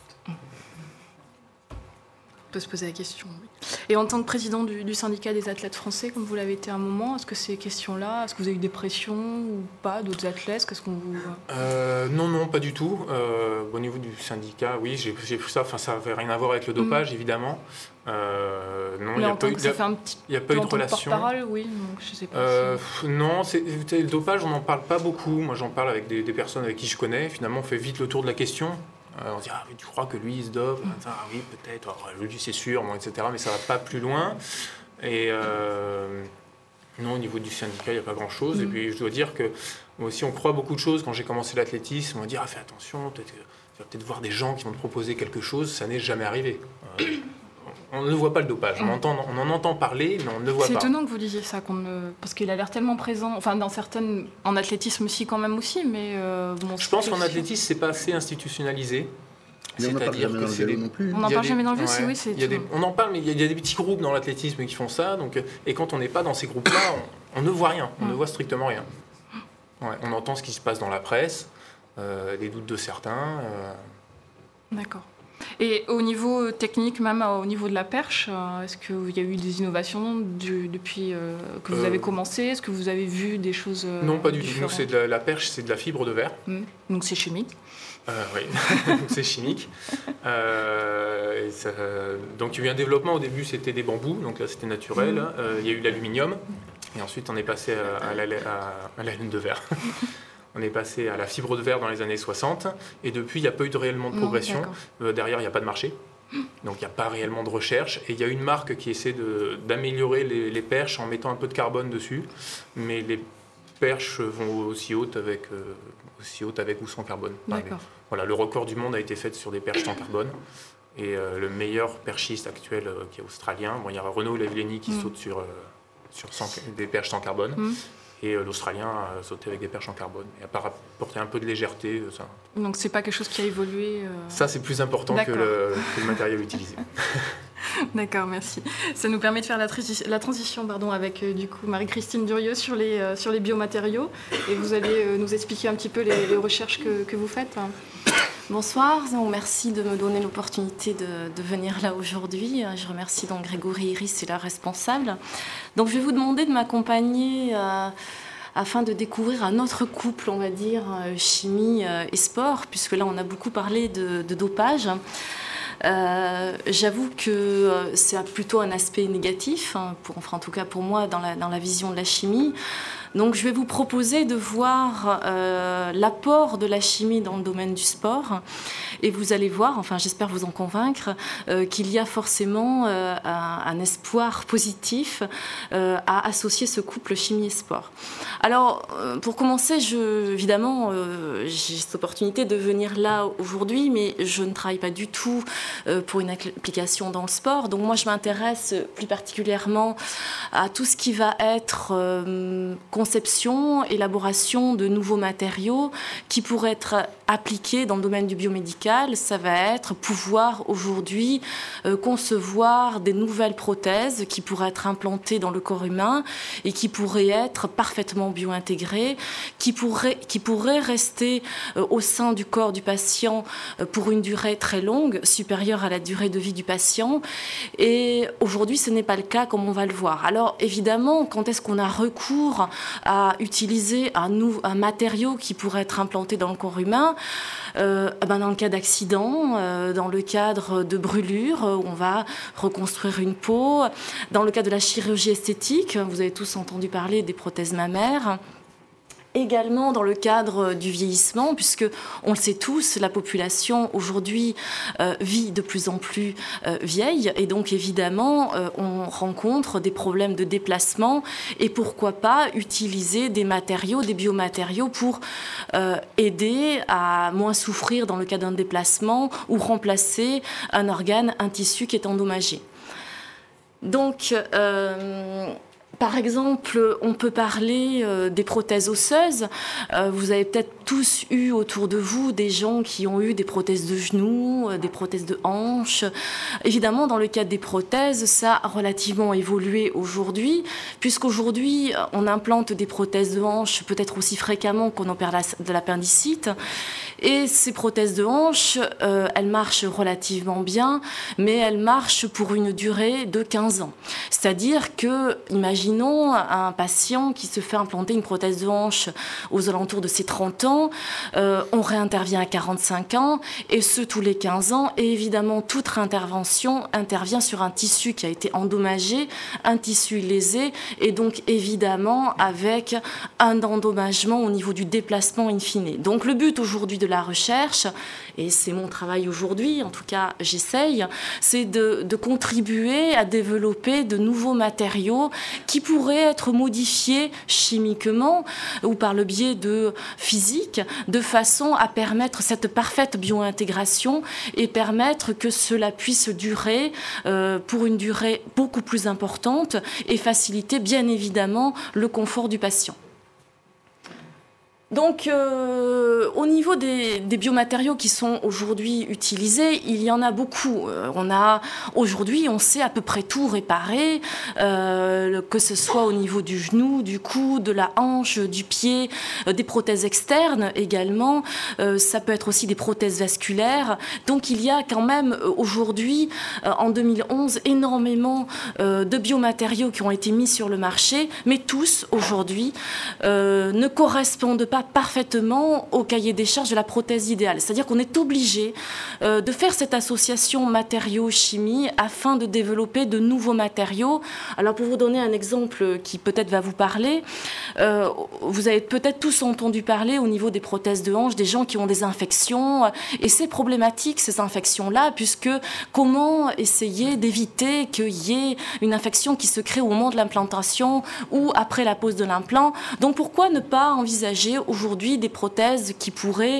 On peut se poser la question. Oui. Et en tant que président du syndicat des athlètes français, comme vous l'avez été à un moment, est-ce que ces questions-là, est-ce que vous avez eu des pressions ou pas d'autres athlètes? Qu'est-ce qu'on vous... Non, pas du tout. Au niveau du syndicat, oui, j'ai vu ça. Enfin, ça n'avait rien à voir avec le dopage, évidemment. Non, il n'y a pas eu de relation. Porte-parole, oui. Donc, je sais pas. Non, le dopage, on n'en parle pas beaucoup. Moi, j'en parle avec des personnes avec qui je connais. Finalement, on fait vite le tour de la question. On se dit, mais tu crois que lui, il se dope? Oui, peut-être. Lui, c'est sûr, etc. Mais ça ne va pas plus loin. Et non, au niveau du syndicat, il n'y a pas grand-chose. Et puis, je dois dire que moi aussi, on croit beaucoup de choses. Quand j'ai commencé l'athlétisme, on va dire, fais attention, tu vas peut-être voir des gens qui vont te proposer quelque chose. Ça n'est jamais arrivé. On ne voit pas le dopage. On en entend parler, mais on ne le voit pas. C'est étonnant que vous disiez ça, parce qu'il a l'air tellement présent, enfin dans certaines, en athlétisme aussi quand même aussi, mais bon. Je pense qu'en athlétisme, c'est pas assez institutionnalisé. Mais on n'en parle jamais dans le vélo non plus. On n'en parle jamais dans le vélo, ouais, oui, c'est. On en parle, mais il y a des petits groupes dans l'athlétisme qui font ça. Donc, et quand on n'est pas dans ces groupes-là, on ne voit rien. On ne voit strictement rien. Ouais, on entend ce qui se passe dans la presse, les doutes de certains. D'accord. Et au niveau technique, même au niveau de la perche, est-ce qu'il y a eu des innovations depuis que vous avez commencé? Est-ce que vous avez vu des choses Non, pas du tout. différentes? Nous, la perche, c'est de la fibre de verre. Donc c'est chimique. Oui, c'est chimique. Donc il y a eu un développement. Au début, c'était des bambous, donc là, c'était naturel. Il y a eu l'aluminium. Et ensuite, on est passé à la laine de verre. On est passé à la fibre de verre dans les années 60 et depuis, il n'y a pas eu réellement de progression. Derrière, il n'y a pas de marché, donc il n'y a pas réellement de recherche. Et il y a une marque qui essaie d'améliorer les perches en mettant un peu de carbone dessus, mais les perches vont aussi hautes avec ou sans carbone. Voilà, le record du monde a été fait sur des perches sans carbone. Et le meilleur perchiste actuel qui est australien, il y a Renaud Lavillenie qui saute sur des perches sans carbone. Et l'Australien a sauté avec des perches en carbone et a apporté un peu de légèreté. Ça. Donc c'est pas quelque chose qui a évolué Ça, c'est plus important que le matériel utilisé. D'accord, merci. Ça nous permet de faire la transition avec du coup Marie-Christine Durieux sur les biomatériaux. Et vous allez nous expliquer un petit peu les recherches que vous faites. Bonsoir, merci de me donner l'opportunité de venir là aujourd'hui. Je remercie donc Grégory Iris et la responsable. Donc je vais vous demander de m'accompagner afin de découvrir un autre couple, on va dire, chimie et sport, puisque là on a beaucoup parlé de dopage. J'avoue que c'est plutôt un aspect négatif, en tout cas pour moi dans la vision de la chimie. Donc je vais vous proposer de voir l'apport de la chimie dans le domaine du sport et vous allez voir, enfin j'espère vous en convaincre, qu'il y a forcément un espoir positif à associer ce couple chimie et sport. Alors pour commencer, évidemment j'ai cette opportunité de venir là aujourd'hui, mais je ne travaille pas du tout pour une application dans le sport. Donc moi je m'intéresse plus particulièrement à tout ce qui va être conception, élaboration de nouveaux matériaux qui pourraient être appliqués dans le domaine du biomédical. Ça va être pouvoir aujourd'hui concevoir des nouvelles prothèses qui pourraient être implantées dans le corps humain et qui pourraient être parfaitement bio-intégrées, qui pourraient rester au sein du corps du patient pour une durée très longue, supérieure à la durée de vie du patient. Et aujourd'hui, ce n'est pas le cas comme on va le voir. Alors évidemment, quand est-ce qu'on a recours à utiliser un matériau qui pourrait être implanté dans le corps humain? Dans le cas d'accident, dans le cadre de brûlures, on va reconstruire une peau. Dans le cas de la chirurgie esthétique, vous avez tous entendu parler des prothèses mammaires. Également dans le cadre du vieillissement, puisque on le sait tous, la population aujourd'hui vit de plus en plus vieille, et donc évidemment on rencontre des problèmes de déplacement, et pourquoi pas utiliser des matériaux, des biomatériaux pour aider à moins souffrir dans le cas d'un déplacement ou remplacer un organe, un tissu qui est endommagé. Donc Par exemple, on peut parler des prothèses osseuses. Vous avez peut-être tous eu autour de vous des gens qui ont eu des prothèses de genoux, des prothèses de hanches. Évidemment, dans le cadre des prothèses, ça a relativement évolué aujourd'hui, puisqu'aujourd'hui, on implante des prothèses de hanches peut-être aussi fréquemment qu'on opère de l'appendicite. Et ces prothèses de hanches, elles marchent relativement bien, mais elles marchent pour une durée de 15 ans. C'est-à-dire que, imaginons un patient qui se fait implanter une prothèse de hanche aux alentours de ses 30 ans, on réintervient à 45 ans, et ce tous les 15 ans, et évidemment toute réintervention intervient sur un tissu qui a été endommagé, un tissu lésé, et donc évidemment avec un endommagement au niveau du déplacement in fine. Donc le but aujourd'hui de la recherche, et c'est mon travail aujourd'hui, en tout cas j'essaye, c'est de contribuer à développer de nouveaux matériaux qui pourraient être modifiés chimiquement ou par le biais de physique, de façon à permettre cette parfaite biointégration et permettre que cela puisse durer pour une durée beaucoup plus importante et faciliter bien évidemment le confort du patient. Donc, au niveau des biomatériaux qui sont aujourd'hui utilisés, il y en a beaucoup. Aujourd'hui, on sait à peu près tout réparer, que ce soit au niveau du genou, du cou, de la hanche, du pied, des prothèses externes également. Ça peut être aussi des prothèses vasculaires. Donc, il y a quand même aujourd'hui, en 2011, énormément de biomatériaux qui ont été mis sur le marché, mais tous, aujourd'hui, ne correspondent pas parfaitement au cahier des charges de la prothèse idéale. C'est-à-dire qu'on est obligé de faire cette association matériaux-chimie afin de développer de nouveaux matériaux. Alors pour vous donner un exemple qui peut-être va vous parler, vous avez peut-être tous entendu parler au niveau des prothèses de hanche, des gens qui ont des infections, et c'est problématique ces infections-là, puisque comment essayer d'éviter qu'il y ait une infection qui se crée au moment de l'implantation ou après la pose de l'implant. Donc pourquoi ne pas envisager aujourd'hui des prothèses qui pourraient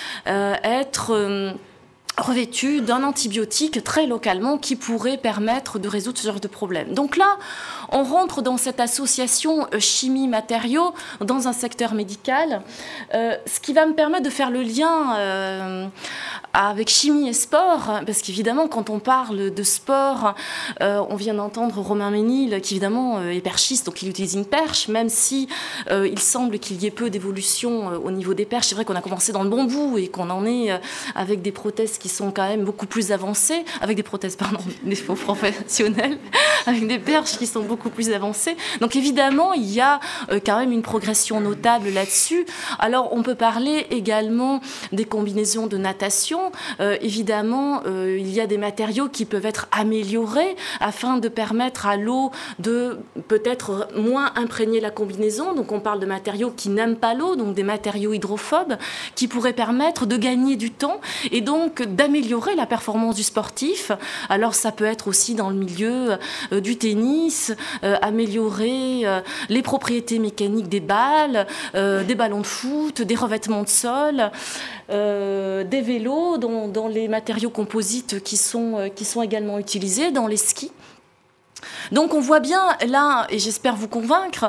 être revêtues d'un antibiotique très localement qui pourrait permettre de résoudre ce genre de problème. Donc là, on rentre dans cette association chimie-matériaux dans un secteur médical, ce qui va me permettre de faire le lien avec chimie et sport, parce qu'évidemment, quand on parle de sport, on vient d'entendre Romain Ménil, qui évidemment est perchiste, donc il utilise une perche, même si il semble qu'il y ait peu d'évolution au niveau des perches. C'est vrai qu'on a commencé dans le bon bout et qu'on en est avec des prothèses qui sont quand même beaucoup plus avancées, avec des prothèses, pardon, des faux professionnels, avec des perches qui sont beaucoup plus avancées. Donc évidemment, il y a quand même une progression notable là-dessus. Alors, on peut parler également des combinaisons de natation. Évidemment, il y a des matériaux qui peuvent être améliorés afin de permettre à l'eau de peut-être moins imprégner la combinaison. Donc on parle de matériaux qui n'aiment pas l'eau, donc des matériaux hydrophobes qui pourraient permettre de gagner du temps et donc d'améliorer la performance du sportif. Alors ça peut être aussi dans le milieu du tennis, améliorer les propriétés mécaniques des balles, des ballons de foot, des revêtements de sol, des vélos, dans les matériaux composites qui sont également utilisés, dans les skis. Donc on voit bien là, et j'espère vous convaincre,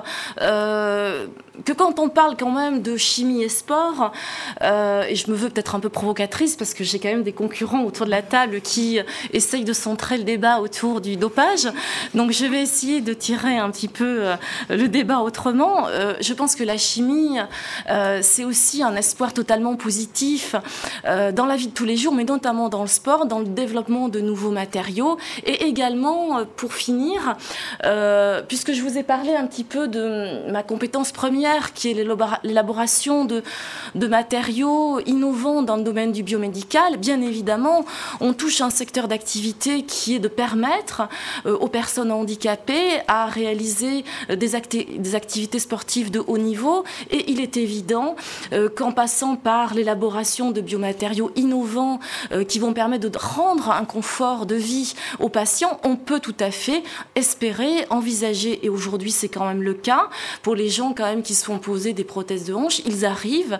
que quand on parle quand même de chimie et sport, et je me veux peut-être un peu provocatrice parce que j'ai quand même des concurrents autour de la table qui essayent de centrer le débat autour du dopage, donc je vais essayer de tirer un petit peu le débat autrement. Je pense que la chimie, c'est aussi un espoir totalement positif dans la vie de tous les jours, mais notamment dans le sport, dans le développement de nouveaux matériaux, et également, pour finir, puisque je vous ai parlé un petit peu de ma compétence première, qui est l'élaboration de matériaux innovants dans le domaine du biomédical. Bien évidemment, on touche un secteur d'activité qui est de permettre aux personnes handicapées à réaliser des activités sportives de haut niveau. Et il est évident qu'en passant par l'élaboration de biomatériaux innovants qui vont permettre de rendre un confort de vie aux patients, on peut tout à fait espérer, envisager, et aujourd'hui c'est quand même le cas, pour les gens quand même qui se font poser des prothèses de hanche, ils arrivent,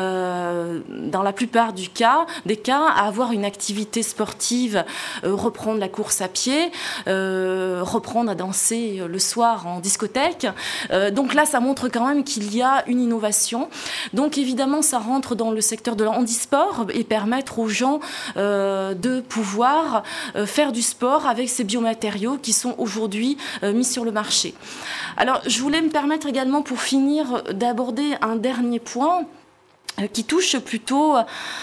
dans la plupart des cas, à avoir une activité sportive, reprendre la course à pied, reprendre à danser le soir en discothèque. Donc là, ça montre quand même qu'il y a une innovation. Donc évidemment, ça rentre dans le secteur de l'handisport et permettre aux gens de pouvoir faire du sport avec ces biomatériaux qui sont aujourd'hui mis sur le marché. Alors, je voulais me permettre également, pour finir, d'aborder un dernier point qui touche plutôt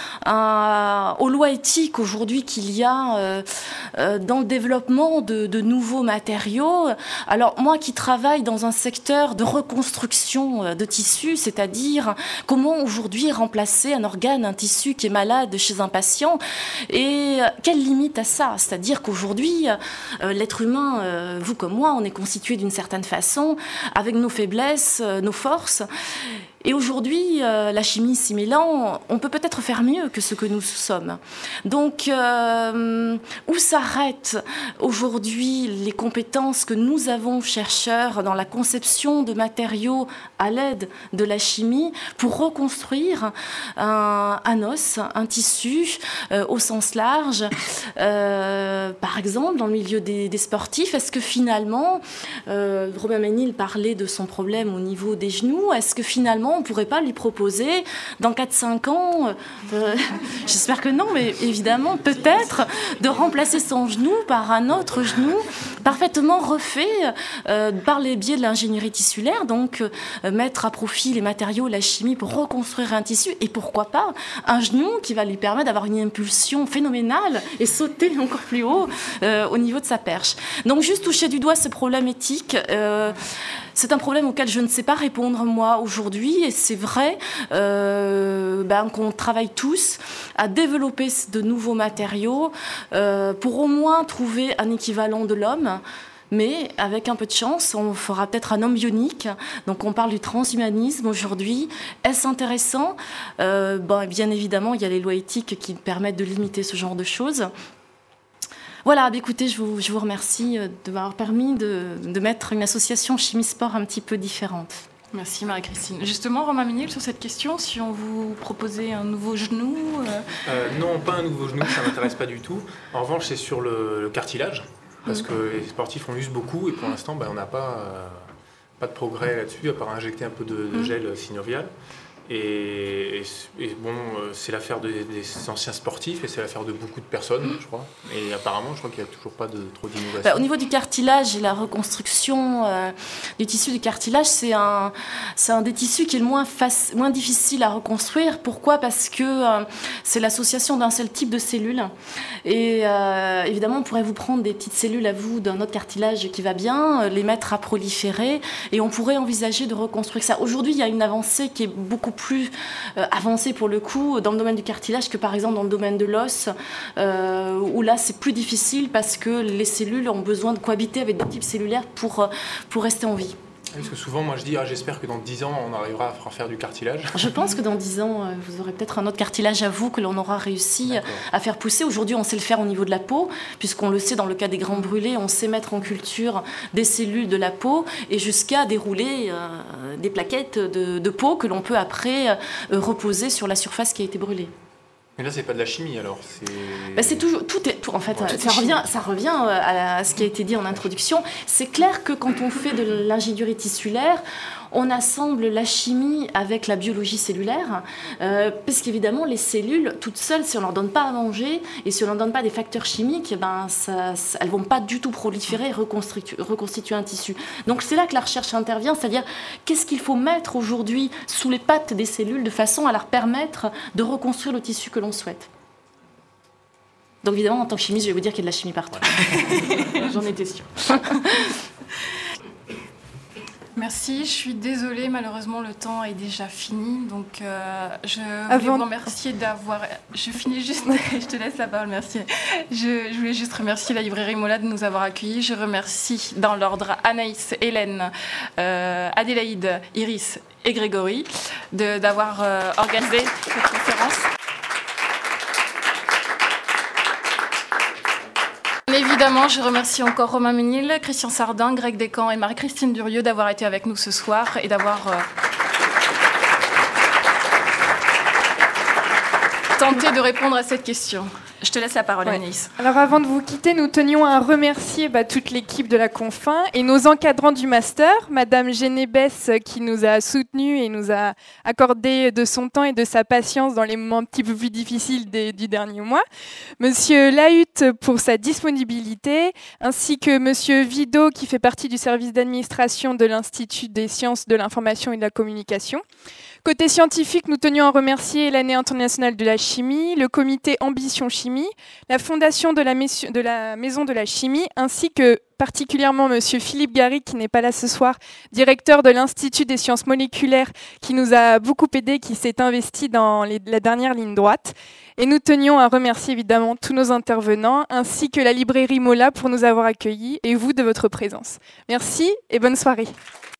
aux lois éthiques aujourd'hui qu'il y a dans le développement de nouveaux matériaux. Alors moi qui travaille dans un secteur de reconstruction de tissus, c'est-à-dire comment aujourd'hui remplacer un organe, un tissu qui est malade chez un patient, et quelle limite à ça? C'est-à-dire qu'aujourd'hui, l'être humain, vous comme moi, on est constitué d'une certaine façon, avec nos faiblesses, nos forces. Et aujourd'hui, la chimie s'y mêlant, on peut peut-être faire mieux que ce que nous sommes. Donc, où s'arrêtent aujourd'hui les compétences que nous avons, chercheurs, dans la conception de matériaux à l'aide de la chimie pour reconstruire un os, un tissu au sens large? Par exemple, dans le milieu des sportifs, est-ce que finalement, Romain Ménil parlait de son problème au niveau des genoux, est-ce que finalement, on ne pourrait pas lui proposer, dans 4-5 ans, j'espère que non, mais évidemment, peut-être, de remplacer son genou par un autre genou parfaitement refait par les biais de l'ingénierie tissulaire, donc mettre à profit les matériaux, la chimie pour reconstruire un tissu, et pourquoi pas un genou qui va lui permettre d'avoir une impulsion phénoménale et sauter encore plus haut au niveau de sa perche. Donc juste toucher du doigt ce problème éthique, c'est un problème auquel je ne sais pas répondre moi aujourd'hui, et c'est vrai qu'on travaille tous à développer de nouveaux matériaux pour au moins trouver un équivalent de l'homme. Mais avec un peu de chance, on fera peut-être un homme bionique. Donc on parle du transhumanisme aujourd'hui. Est-ce intéressant? Bien évidemment, il y a les lois éthiques qui permettent de limiter ce genre de choses. Voilà, écoutez, je vous remercie de m'avoir permis de mettre une association chimie-sport un petit peu différente. Merci Marie-Christine. Justement, Romain Ménil, sur cette question, si on vous proposait un nouveau genou Non, pas un nouveau genou, ça ne m'intéresse pas du tout. En revanche, c'est sur le cartilage, parce que les sportifs en usent beaucoup, et pour l'instant, on n'a pas de progrès là-dessus, à part injecter un peu de gel synovial. Et c'est l'affaire des anciens sportifs, et c'est l'affaire de beaucoup de personnes, je crois. Et apparemment, je crois qu'il n'y a toujours pas trop d'innovation. Au niveau du cartilage et la reconstruction du tissu du cartilage, c'est un des tissus qui est le moins difficile à reconstruire. Pourquoi? Parce que c'est l'association d'un seul type de cellules. Et évidemment, on pourrait vous prendre des petites cellules à vous d'un autre cartilage qui va bien, les mettre à proliférer, et on pourrait envisager de reconstruire ça. Aujourd'hui, il y a une avancée qui est beaucoup plus avancée pour le coup dans le domaine du cartilage que par exemple dans le domaine de l'os, où là c'est plus difficile parce que les cellules ont besoin de cohabiter avec d'autres types cellulaires pour rester en vie. Parce que souvent, moi je dis, j'espère que dans 10 ans, on arrivera à faire du cartilage. Je pense que dans 10 ans, vous aurez peut-être un autre cartilage à vous que l'on aura réussi à faire pousser. Aujourd'hui, on sait le faire au niveau de la peau, puisqu'on le sait dans le cas des grands brûlés, on sait mettre en culture des cellules de la peau et jusqu'à dérouler des plaquettes de peau que l'on peut après reposer sur la surface qui a été brûlée. Mais là, c'est pas de la chimie, alors. C'est toujours tout en fait. Ça revient à ce qui a été dit en introduction. C'est clair que quand on fait de l'ingénierie tissulaire, on assemble la chimie avec la biologie cellulaire, parce qu'évidemment, les cellules, toutes seules, si on ne leur donne pas à manger et si on ne leur donne pas des facteurs chimiques, elles ne vont pas du tout proliférer et reconstituer un tissu. Donc c'est là que la recherche intervient, c'est-à-dire qu'est-ce qu'il faut mettre aujourd'hui sous les pattes des cellules de façon à leur permettre de reconstruire le tissu que l'on souhaite. Donc évidemment, en tant que chimiste, je vais vous dire qu'il y a de la chimie partout. J'en étais sûre. Merci, je suis désolée, malheureusement le temps est déjà fini, donc je voulais vous remercier d'avoir... Je finis juste, je te laisse la parole, merci. Je voulais juste remercier la librairie Mola de nous avoir accueillis. Je remercie dans l'ordre Anaïs, Hélène, Adélaïde, Iris et Grégory d'avoir organisé cette conférence. Évidemment, je remercie encore Romain Ménil, Christian Sardin, Greg Descamps et Marie-Christine Durieux d'avoir été avec nous ce soir et d'avoir tenter de répondre à cette question. Je te laisse la parole, Anaïs. Alors avant de vous quitter, nous tenions à remercier toute l'équipe de la Confin et nos encadrants du master, Madame Génébès qui nous a soutenus et nous a accordé de son temps et de sa patience dans les moments un petit peu plus difficiles du dernier mois, Monsieur Lahutte pour sa disponibilité, ainsi que Monsieur Vidot qui fait partie du service d'administration de l'Institut des sciences de l'information et de la communication. Côté scientifique, nous tenions à remercier l'Année internationale de la chimie, le comité Ambition Chimie, la fondation de la Maison de la chimie, ainsi que particulièrement Monsieur Philippe Garrigue, qui n'est pas là ce soir, directeur de l'Institut des sciences moléculaires, qui nous a beaucoup aidés, qui s'est investi dans la dernière ligne droite. Et nous tenions à remercier évidemment tous nos intervenants, ainsi que la librairie Mola pour nous avoir accueillis et vous de votre présence. Merci et bonne soirée.